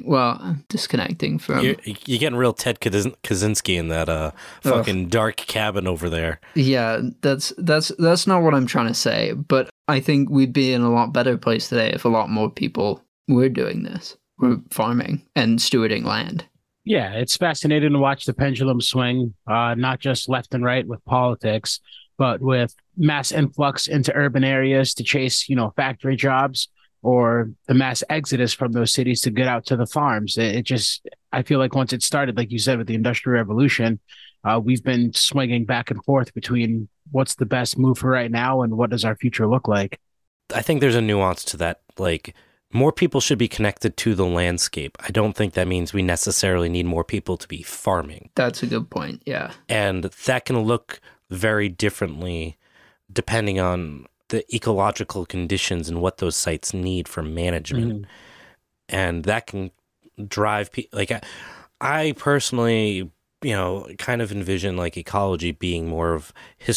from. You're getting real Ted Kaczynski in that fucking dark cabin over there. Yeah, that's not what I'm trying to say, but I think we'd be in a lot better place today if a lot more people were doing this. We're farming and stewarding land. Yeah, it's fascinating to watch the pendulum swing, not just left and right with politics, but with mass influx into urban areas to chase, factory jobs, or the mass exodus from those cities to get out to the farms. I feel like once it started, like you said, with the Industrial Revolution, we've been swinging back and forth between what's the best move for right now and what does our future look like. I think there's a nuance to that. Like, more people should be connected to the landscape. I don't think that means we necessarily need more people to be farming. That's a good point, yeah. And that can look very differently depending on the ecological conditions and what those sites need for management. Mm-hmm. And that can drive people. Like, I personally, kind of envision like ecology being more of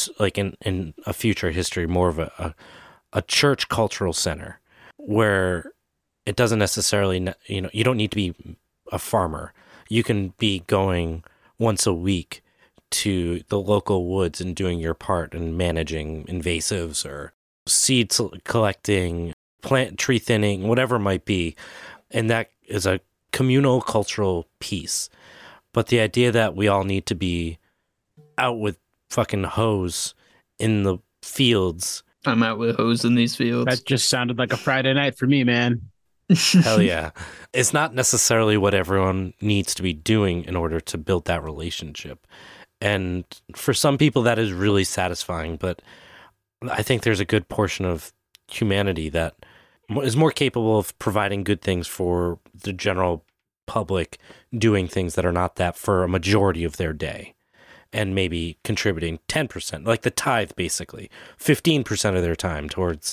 in a future history, more of a church cultural center where it doesn't necessarily, you don't need to be a farmer. You can be going once a week to the local woods and doing your part in managing invasives or seed collecting, plant tree thinning, whatever it might be. And that is a communal cultural piece. But the idea that we all need to be out with fucking hose in the fields. I'm out with hose in these fields. That just sounded like a Friday night for me, man. Hell yeah. It's not necessarily what everyone needs to be doing in order to build that relationship. And for some people, that is really satisfying. But I think there's a good portion of humanity that is more capable of providing good things for the general public, doing things that are not that for a majority of their day, and maybe contributing 10%, like the tithe, basically 15% of their time towards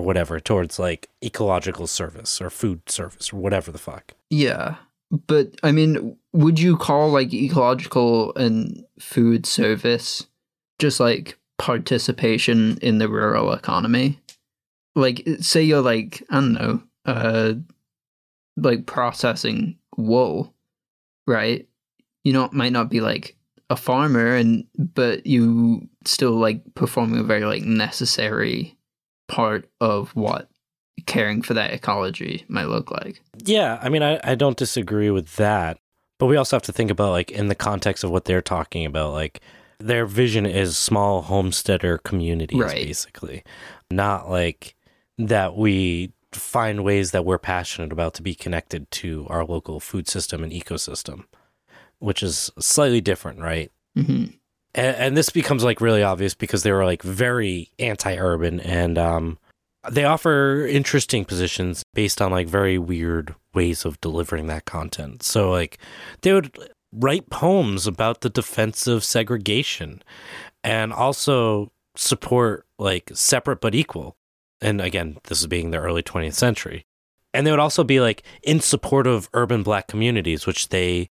like ecological service or food service or whatever the fuck. Yeah. But I mean, would you call like ecological and food service just like participation in the rural economy? Like, say you're like, I don't know, like processing wool, right? Might not be like a farmer, but you still like performing a very like necessary part of what caring for that ecology might look like. Yeah, I mean, I don't disagree with that, but we also have to think about like in the context of what they're talking about, like their vision is small homesteader communities, right? Basically, not like that we find ways that we're passionate about to be connected to our local food system and ecosystem, which is slightly different, right? Mm-hmm. And this becomes like really obvious because they were like very anti-urban, and they offer interesting positions based on like very weird ways of delivering that content. So like they would write poems about the defense of segregation and also support like separate but equal. And again, this is being the early 20th century. And they would also be like in support of urban Black communities, which they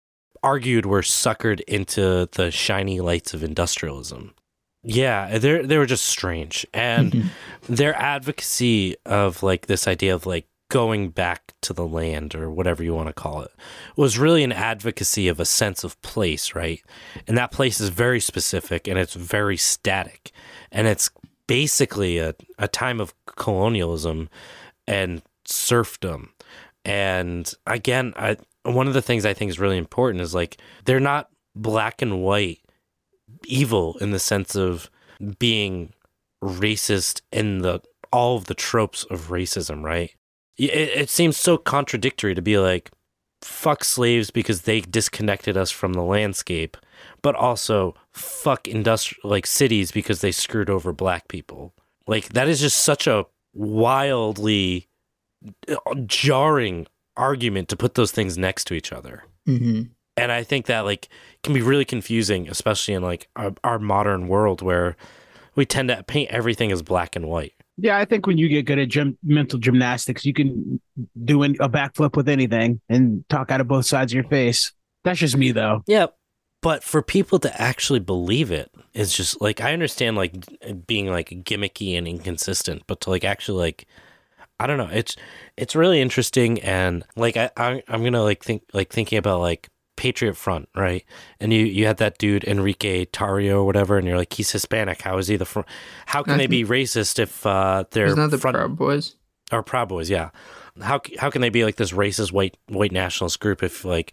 argued were suckered into the shiny lights of industrialism. Yeah, they were just strange. And their advocacy of like this idea of like going back to the land or whatever you want to call it was really an advocacy of a sense of place, right? And that place is very specific and it's very static. And it's basically a time of colonialism and serfdom. And again, one of the things I think is really important is like they're not black and white evil in the sense of being racist in all of the tropes of racism, right? It seems so contradictory to be like, fuck slaves because they disconnected us from the landscape, but also fuck cities because they screwed over black people. Like, that is just such a wildly jarring argument to put those things next to each other. Mm-hmm. And I think that like can be really confusing, especially in like our modern world where we tend to paint everything as black and white. Yeah, I think when you get good at mental gymnastics, you can do a backflip with anything and talk out of both sides of your face. That's just me, though. Yeah, but for people to actually believe it, it's just like I understand like being like gimmicky and inconsistent, but to like actually like I don't know, it's really interesting. And like I'm gonna like thinking about like Patriot Front, right? And you had that dude Enrique Tarrio or whatever, and you're like, he's Hispanic. How is he the front? How can they be racist if they're Isn't that the front Proud Boys? or Proud Boys? Yeah. How can they be like this racist white nationalist group if like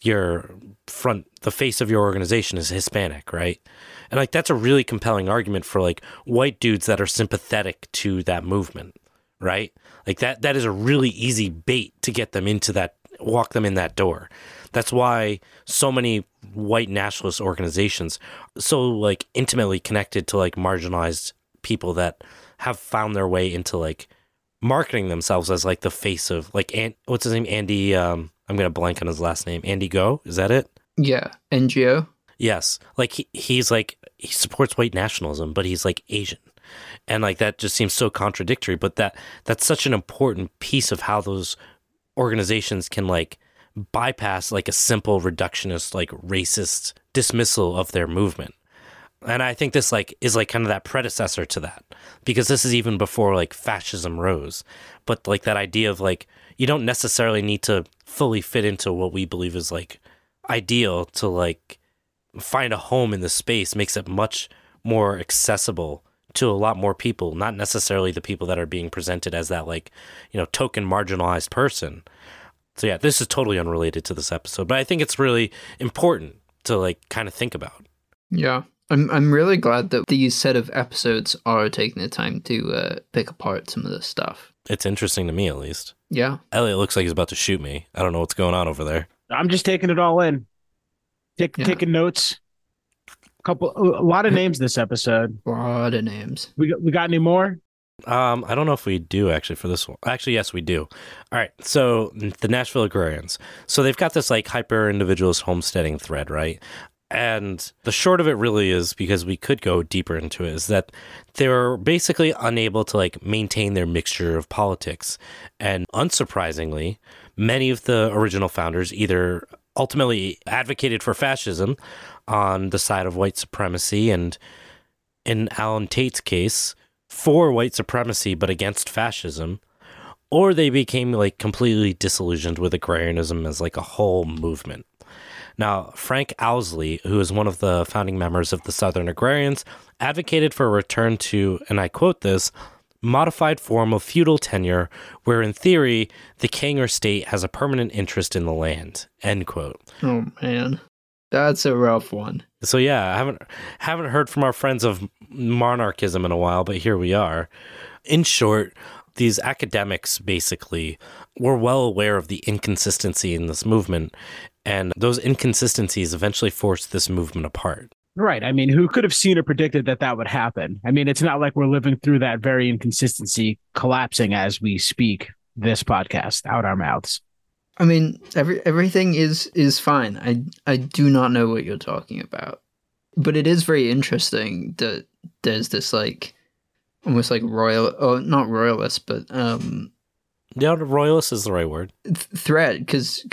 the face of your organization is Hispanic, right? And like that's a really compelling argument for like white dudes that are sympathetic to that movement, right? Like that is a really easy bait to get them into that, walk them in that door. That's why so many white nationalist organizations so like intimately connected to like marginalized people that have found their way into like marketing themselves as like the face of like what's his name? Andy. I'm gonna blank on his last name. Andy Go. Is that it? Yeah, NGO. Yes. Like he's like he supports white nationalism, but he's like Asian, and like that just seems so contradictory. But that's such an important piece of how those organizations can like bypass like a simple reductionist like racist dismissal of their movement. And I think this like is like kind of that predecessor to that, because this is even before like fascism rose. But like that idea of like you don't necessarily need to fully fit into what we believe is like ideal to like find a home in the space makes it much more accessible to a lot more people, not necessarily the people that are being presented as that like, you know, token marginalized person. So yeah, this is totally unrelated to this episode, but I think it's really important to like kind of think about. Yeah. I'm really glad that these set of episodes are taking the time to pick apart some of this stuff. It's interesting to me, at least. Yeah. Elliot looks like he's about to shoot me. I don't know what's going on over there. I'm just taking it all in. Taking notes. A lot of names this episode. A lot of names. We got any more? I don't know if we do actually for this one. Actually, yes, we do. All right. So the Nashville Agrarians. So they've got this like hyper individualist homesteading thread, right? And the short of it really is, because we could go deeper into it, is that they were basically unable to like maintain their mixture of politics. And unsurprisingly, many of the original founders either ultimately advocated for fascism on the side of white supremacy, and in Alan Tate's case, for white supremacy but against fascism, or they became like completely disillusioned with agrarianism as like a whole movement. Now, Frank Owsley, who is one of the founding members of the Southern Agrarians, advocated for a return to, and I quote this, modified form of feudal tenure where in theory the king or state has a permanent interest in the land, end quote. Oh man, that's a rough one. So yeah, I haven't heard from our friends of monarchism in a while, but here we are. In short, these academics basically were well aware of the inconsistency in this movement, and those inconsistencies eventually forced this movement apart. Right. I mean, who could have seen or predicted that would happen? I mean, it's not like we're living through that very inconsistency collapsing as we speak this podcast out our mouths. I mean, everything is fine. I do not know what you're talking about. But it is very interesting that there's this like almost like not royalist, but Yeah, royalist is the right word. Threat, because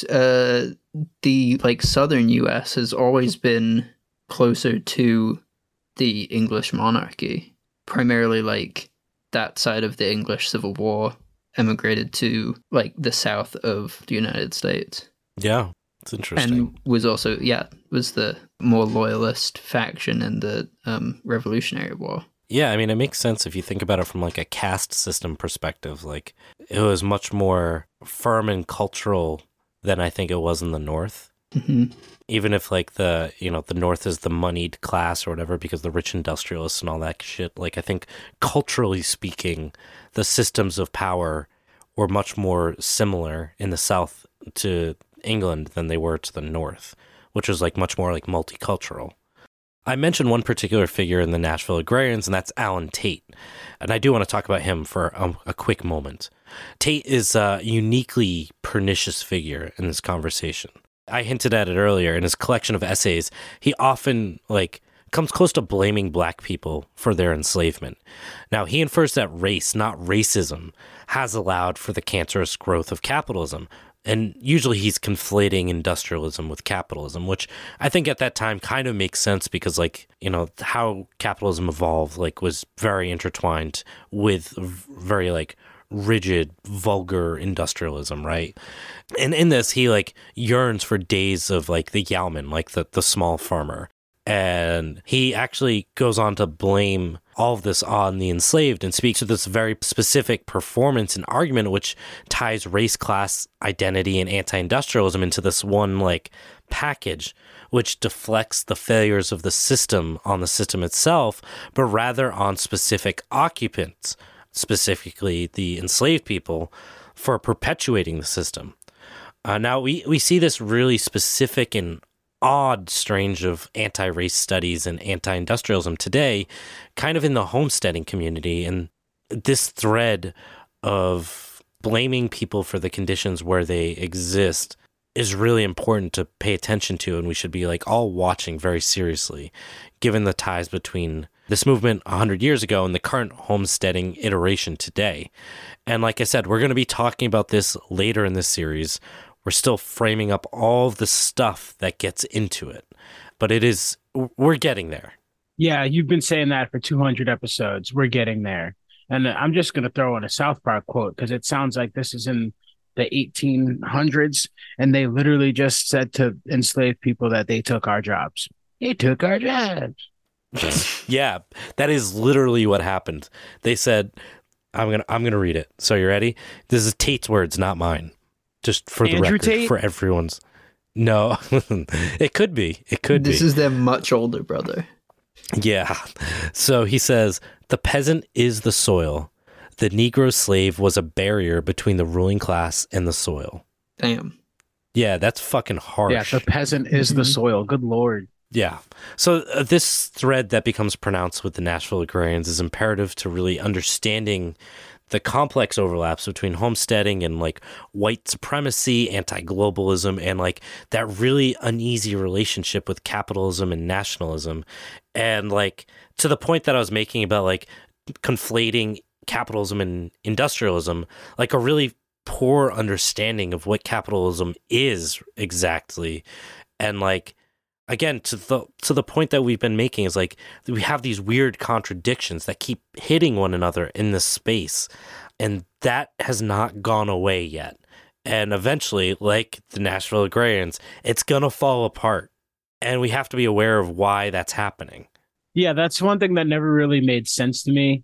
the like southern U.S. has always been closer to the English monarchy, primarily like that side of the English Civil War emigrated to like the south of the United States. Yeah, it's interesting. And was also, was the more loyalist faction in the Revolutionary War. Yeah, I mean, it makes sense if you think about it from like a caste system perspective. Like, it was much more firm and cultural than I think it was in the North. Mm-hmm. Even if like the North is the moneyed class or whatever, because the rich industrialists and all that shit, like I think culturally speaking, the systems of power were much more similar in the South to England than they were to the North, which was like much more like multicultural. I mentioned one particular figure in the Nashville Agrarians, and that's Allen Tate. And I do want to talk about him for a quick moment. Tate is a uniquely pernicious figure in this conversation. I hinted at it earlier. In his collection of essays, he often comes close to blaming black people for their enslavement. Now, he infers that race, not racism, has allowed for the cancerous growth of capitalism. And usually he's conflating industrialism with capitalism, which I think at that time kind of makes sense because, how capitalism evolved, was very intertwined with very, rigid, vulgar industrialism, right? And in this, he, yearns for days of, the yeoman, the small farmer. And he actually goes on to blame all of this on the enslaved and speaks to this very specific performance and argument which ties race, class, identity, and anti-industrialism into this one package, which deflects the failures of the system on the system itself, but rather on specific occupants, specifically the enslaved people, for perpetuating the system. Now, we see this really specific and odd strange of anti-race studies and anti-industrialism today kind of in the homesteading community, and this thread of blaming people for the conditions where they exist is really important to pay attention to, and we should be all watching very seriously given the ties between this movement 100 years ago and the current homesteading iteration today. And like I said, we're going to be talking about this later in this series. We're still framing up all of the stuff that gets into it, but we're getting there. Yeah, you've been saying that for 200 episodes. We're getting there. And I'm just going to throw in a South Park quote because it sounds like this is in the 1800s, and they literally just said to enslaved people that they took our jobs. They took our jobs. Yeah, that is literally what happened. They said, I'm gonna read it. So you ready? This is Tate's words, not mine. Just for the record, Tate? For everyone's. No, it could be. This is their much older brother. Yeah. So he says, the peasant is the soil. The Negro slave was a barrier between the ruling class and the soil. Damn. Yeah, that's fucking harsh. Yeah, the peasant is the soil. Good Lord. Yeah. So this thread that becomes pronounced with the Nashville Agrarians is imperative to really understanding the complex overlaps between homesteading and white supremacy, anti-globalism, and that really uneasy relationship with capitalism and nationalism. And to the point that I was making about conflating capitalism and industrialism, a really poor understanding of what capitalism is exactly. And again, to the point that we've been making is we have these weird contradictions that keep hitting one another in this space, and that has not gone away yet. And eventually, like the Nashville Agrarians, it's gonna fall apart, and we have to be aware of why that's happening. Yeah, that's one thing that never really made sense to me.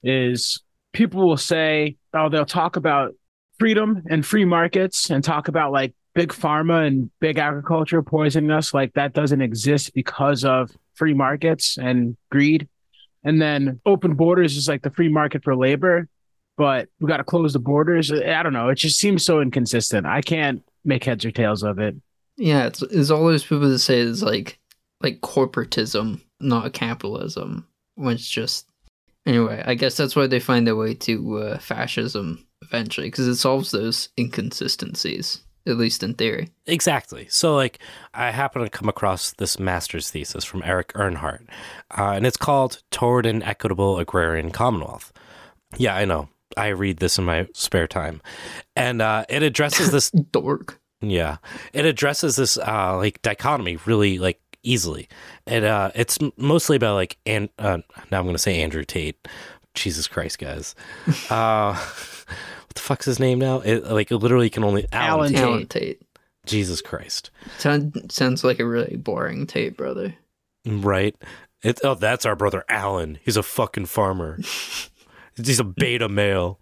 Is people will say, they'll talk about freedom and free markets and talk about big pharma and big agriculture poisoning us, that doesn't exist because of free markets and greed. And then open borders is the free market for labor, but we got to close the borders. I don't know. It just seems so inconsistent. I can't make heads or tails of it. Yeah, it's all those people that say it's like corporatism, not capitalism, which just... Anyway, I guess that's why they find their way to fascism eventually, because it solves those inconsistencies. At least in theory. Exactly. So, I happen to come across this master's thesis from Eric Earnhardt, and it's called Toward an Equitable Agrarian Commonwealth. Yeah, I know. I read this in my spare time. And it addresses this Dork. Yeah, it addresses this like dichotomy really like easily. It's mostly about like now I'm going to say Andrew Tate. Jesus Christ, guys. What the fuck's his name now? It literally can only Alan Tate. Alan Tate. Jesus Christ. Sounds like a really boring Tate brother. Right? That's our brother Alan. He's a fucking farmer. He's a beta male.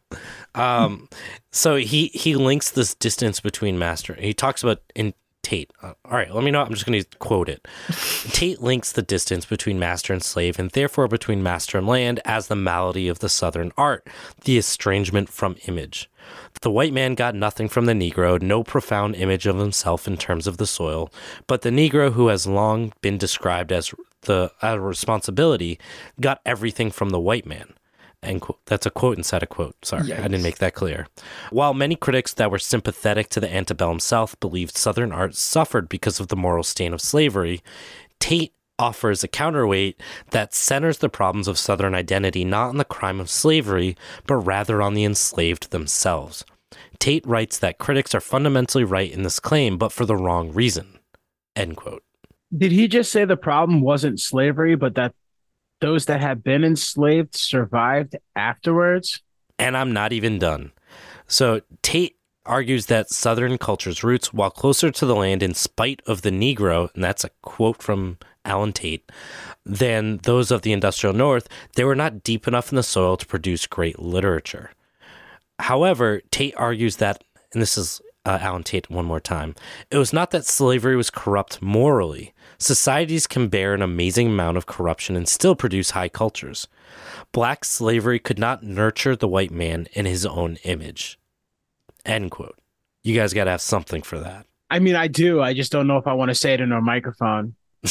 So he links this distance between master. He talks about in Tate. All right, let me know. I'm just going to quote it. Tate links the distance between master and slave, and therefore between master and land, as the malady of the Southern art, the estrangement from image. The white man got nothing from the Negro, no profound image of himself in terms of the soil, but the Negro, who has long been described as a responsibility, got everything from the white man. End quote. That's a quote inside a quote. Sorry, Yikes. I didn't make that clear. While many critics that were sympathetic to the antebellum South believed Southern art suffered because of the moral stain of slavery, Tate offers a counterweight that centers the problems of Southern identity not on the crime of slavery, but rather on the enslaved themselves. Tate writes that critics are fundamentally right in this claim, but for the wrong reason. End quote. Did he just say the problem wasn't slavery, but that those that had been enslaved survived afterwards? And I'm not even done. So Tate argues that Southern culture's roots, while closer to the land in spite of the Negro, and that's a quote from Alan Tate, than those of the industrial North, they were not deep enough in the soil to produce great literature. However, Tate argues that, and this is Alan Tate one more time, it was not that slavery was corrupt morally. Societies can bear an amazing amount of corruption and still produce high cultures. Black slavery could not nurture the white man in his own image. End quote. You guys got to have something for that. I mean, I do. I just don't know if I want to say it in a microphone.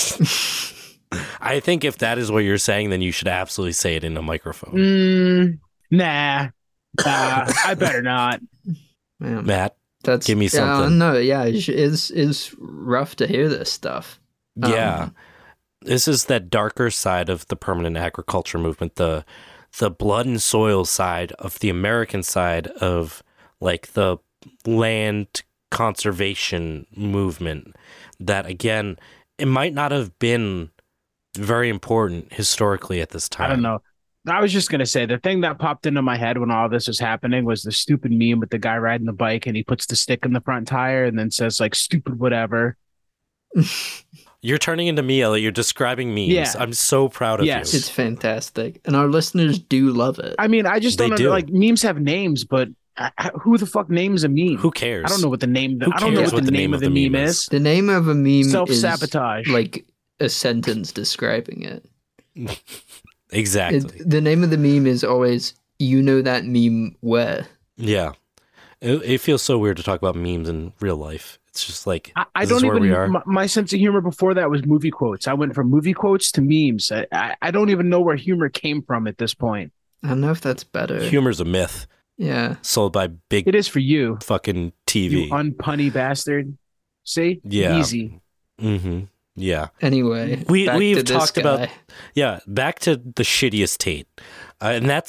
I think if that is what you're saying, then you should absolutely say it in a microphone. Nah. I better not. Man, Matt, that's give me something. No, yeah, it's rough to hear this stuff. Yeah. This is that darker side of the permanent agriculture movement, the blood and soil side of the American side of like the land conservation movement that, again, it might not have been very important historically at this time. I don't know. I was just going to say the thing that popped into my head when all this was happening was the stupid meme with the guy riding the bike and he puts the stick in the front tire and then says like stupid whatever. You're turning into me, Elliot. You're describing memes. Yeah. I'm so proud of Yes. you. It's fantastic, and our listeners do love it. I mean, I just They don't do. know. Like memes have names, but who the fuck names a meme? Who cares? I don't know what the name. Who I don't know cares what the name of the meme is. The name of a meme Self-sabotage. is like a sentence describing it. Exactly. The name of the meme is always, you know that meme where. Yeah. It feels so weird to talk about memes in real life. It's just like, I this don't is where even. we are. My sense of humor before that was movie quotes. I went from movie quotes to memes. I don't even know where humor came from at this point. I don't know if that's better. Humor's a myth Yeah. sold by big It is for you, fucking you TV. unpunny bastard. See? Yeah. Easy. Mm-hmm. Yeah. Anyway, back to we've this talked about guy. Yeah, back to the shittiest Tate, and that's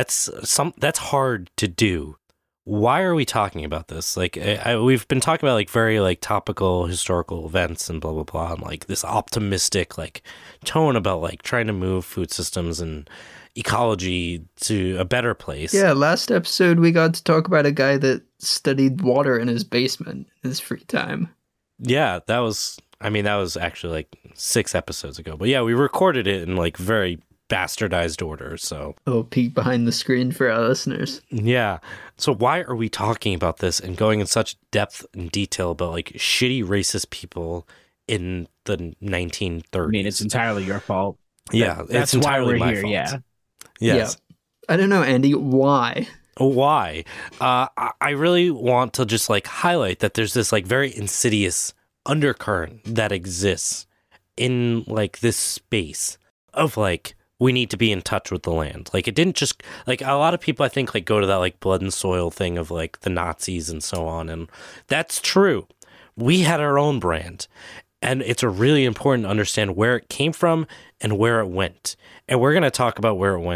hard to do. Why are we talking about this? Like, we've been talking about like very like topical historical events and blah blah blah, and like this optimistic like tone about like trying to move food systems and ecology to a better place. Yeah, last episode we got to talk about a guy that studied water in his basement in his free time. Yeah, that was actually like 6 episodes ago. But yeah, we recorded it in like very bastardized order. So A little peek behind the screen for our listeners. yeah. So why are we talking about this and going in such depth and detail about like shitty racist people in the 1930s? I mean, it's entirely your fault. yeah, That's it's why entirely we're my here. fault. Yeah. Yes. I don't know, Andy, why? Why? I really want to just like highlight that there's this like very insidious undercurrent that exists in like this space of like we need to be in touch with the land. Like it didn't just like a lot of people I think like go to that like blood and soil thing of like the Nazis and so on, and that's true. We had our own brand, and it's a really important to understand where it came from and where it went. And we're going to talk about where it went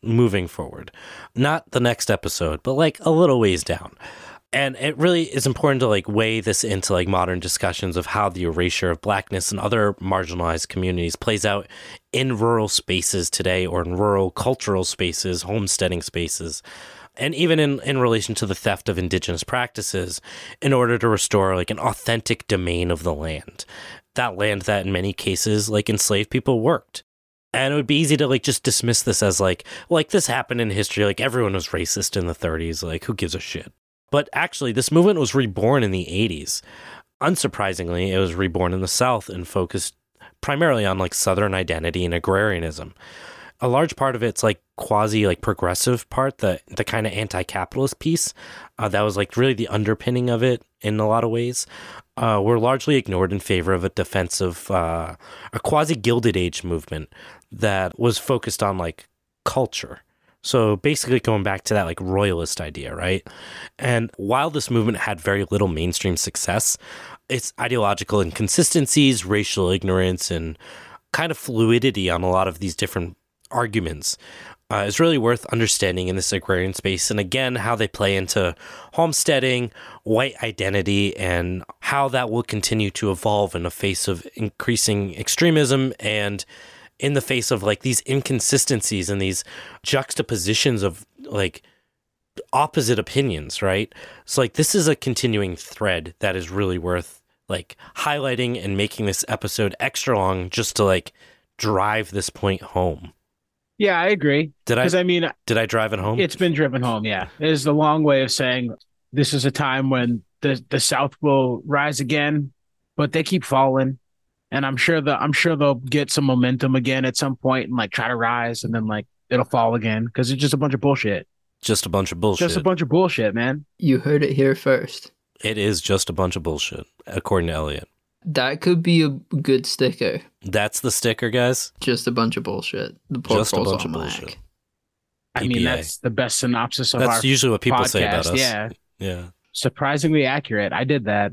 moving forward. Not the next episode, but like a little ways down. And it really is important to like weigh this into like modern discussions of how the erasure of Blackness and other marginalized communities plays out in rural spaces today, or in rural cultural spaces, homesteading spaces, and even in relation to the theft of indigenous practices in order to restore like an authentic domain of the land. That land that in many cases like enslaved people worked. And it would be easy to like just dismiss this as like this happened in history, like everyone was racist in the 30s, like who gives a shit? But actually, this movement was reborn in the 80s. Unsurprisingly, it was reborn in the South and focused primarily on like Southern identity and agrarianism. A large part of it's like quasi like progressive part, the kind of anti-capitalist piece that was like really the underpinning of it in a lot of ways, were largely ignored in favor of a defensive, a quasi Gilded Age movement that was focused on like culture. So basically going back to that like royalist idea, right? And while this movement had very little mainstream success, its ideological inconsistencies, racial ignorance, and kind of fluidity on a lot of these different arguments is really worth understanding in this agrarian space. And again, how they play into homesteading, white identity, and how that will continue to evolve in the face of increasing extremism and in the face of like these inconsistencies and these juxtapositions of like opposite opinions, right? So like this is a continuing thread that is really worth like highlighting and making this episode extra long just to like drive this point home. Yeah, I agree. Did I drive it home? It's been driven home. Yeah. It is the long way of saying this is a time when the South will rise again, but they keep falling. And I'm sure they'll get some momentum again at some point and like try to rise, and then like it'll fall again because it's just a bunch of bullshit. Just a bunch of bullshit. Just a bunch of bullshit, man. You heard it here first. It is just a bunch of bullshit, according to Elliot. That could be a good sticker. That's the sticker, guys? Just a bunch of bullshit. The Poor Just a Proles bunch of Almanac. bullshit. I mean, that's the best synopsis of That's our usually what people podcast. say about us. Yeah. Yeah. Surprisingly accurate. I did that.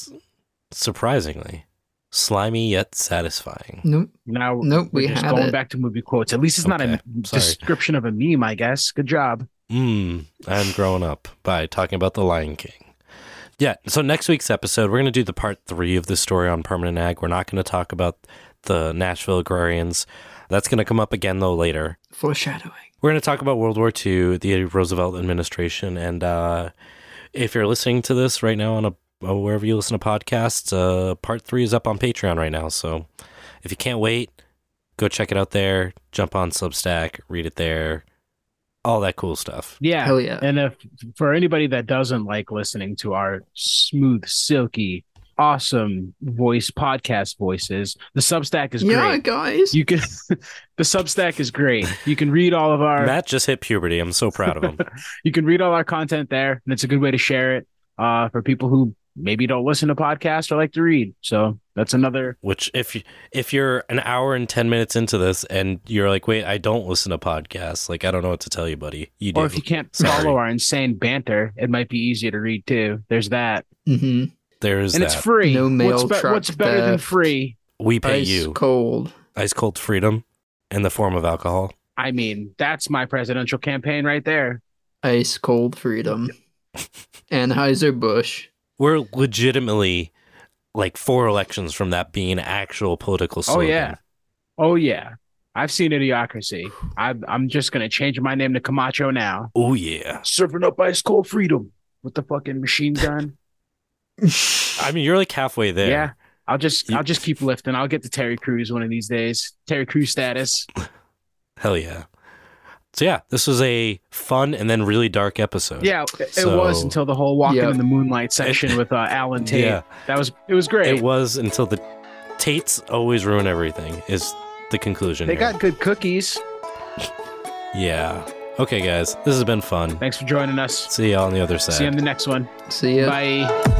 Surprisingly. Slimy yet satisfying. Nope. Now Nope, we're we just had going it. back to movie quotes. At least it's not a Okay, sorry. description of a meme, I guess. Good job. I'm growing up by talking about The Lion King. Yeah, so next week's episode, we're going to do the part 3 of this story on permanent ag. We're not going to talk about the Nashville agrarians. That's going to come up again, though, later. Foreshadowing. We're going to talk about World War II, the Roosevelt administration, and if you're listening to this right now on wherever you listen to podcasts, part 3 is up on Patreon right now. So if you can't wait, go check it out there. Jump on Substack, read it there. All that cool stuff. Yeah. Hell yeah. And if for anybody that doesn't like listening to our smooth, silky, awesome podcast voices, the Substack is Yeah, great. guys. You can the Substack is great. You can read all of our Matt just hit puberty. I'm so proud of him. you can read all our content there, and it's a good way to share it for people who maybe don't listen to podcasts or like to read. So that's another. Which if you're an hour and 10 minutes into this and you're like, wait, I don't listen to podcasts, like I don't know what to tell you, buddy. You do. Or if you can't follow our insane banter, it might be easier to read too. There's that. Mm-hmm. There's And that. it's free. No mail truck what's better than theft. free? We pay Ice you. cold. Ice cold freedom in the form of alcohol. I mean, that's my presidential campaign right there. Ice cold freedom. Anheuser-Busch. We're legitimately like 4 elections from that being an actual political slogan. Oh yeah. I've seen Idiocracy. I'm just gonna change my name to Camacho now. Oh yeah. Serving up ice cold freedom with the fucking machine gun. I mean, you're like halfway there. Yeah. I'll just keep lifting. I'll get to Terry Crews one of these days. Terry Crews status. Hell yeah. So yeah, this was a fun and then really dark episode. Yeah, it was until the whole walking Yep. in the moonlight section with Alan Tate. Yeah. It was great. It was until the Tates always ruin everything is the conclusion. They here. got good cookies. Yeah. Okay, guys, this has been fun. Thanks for joining us. See y'all on the other side. See you on the next one. See ya. Bye.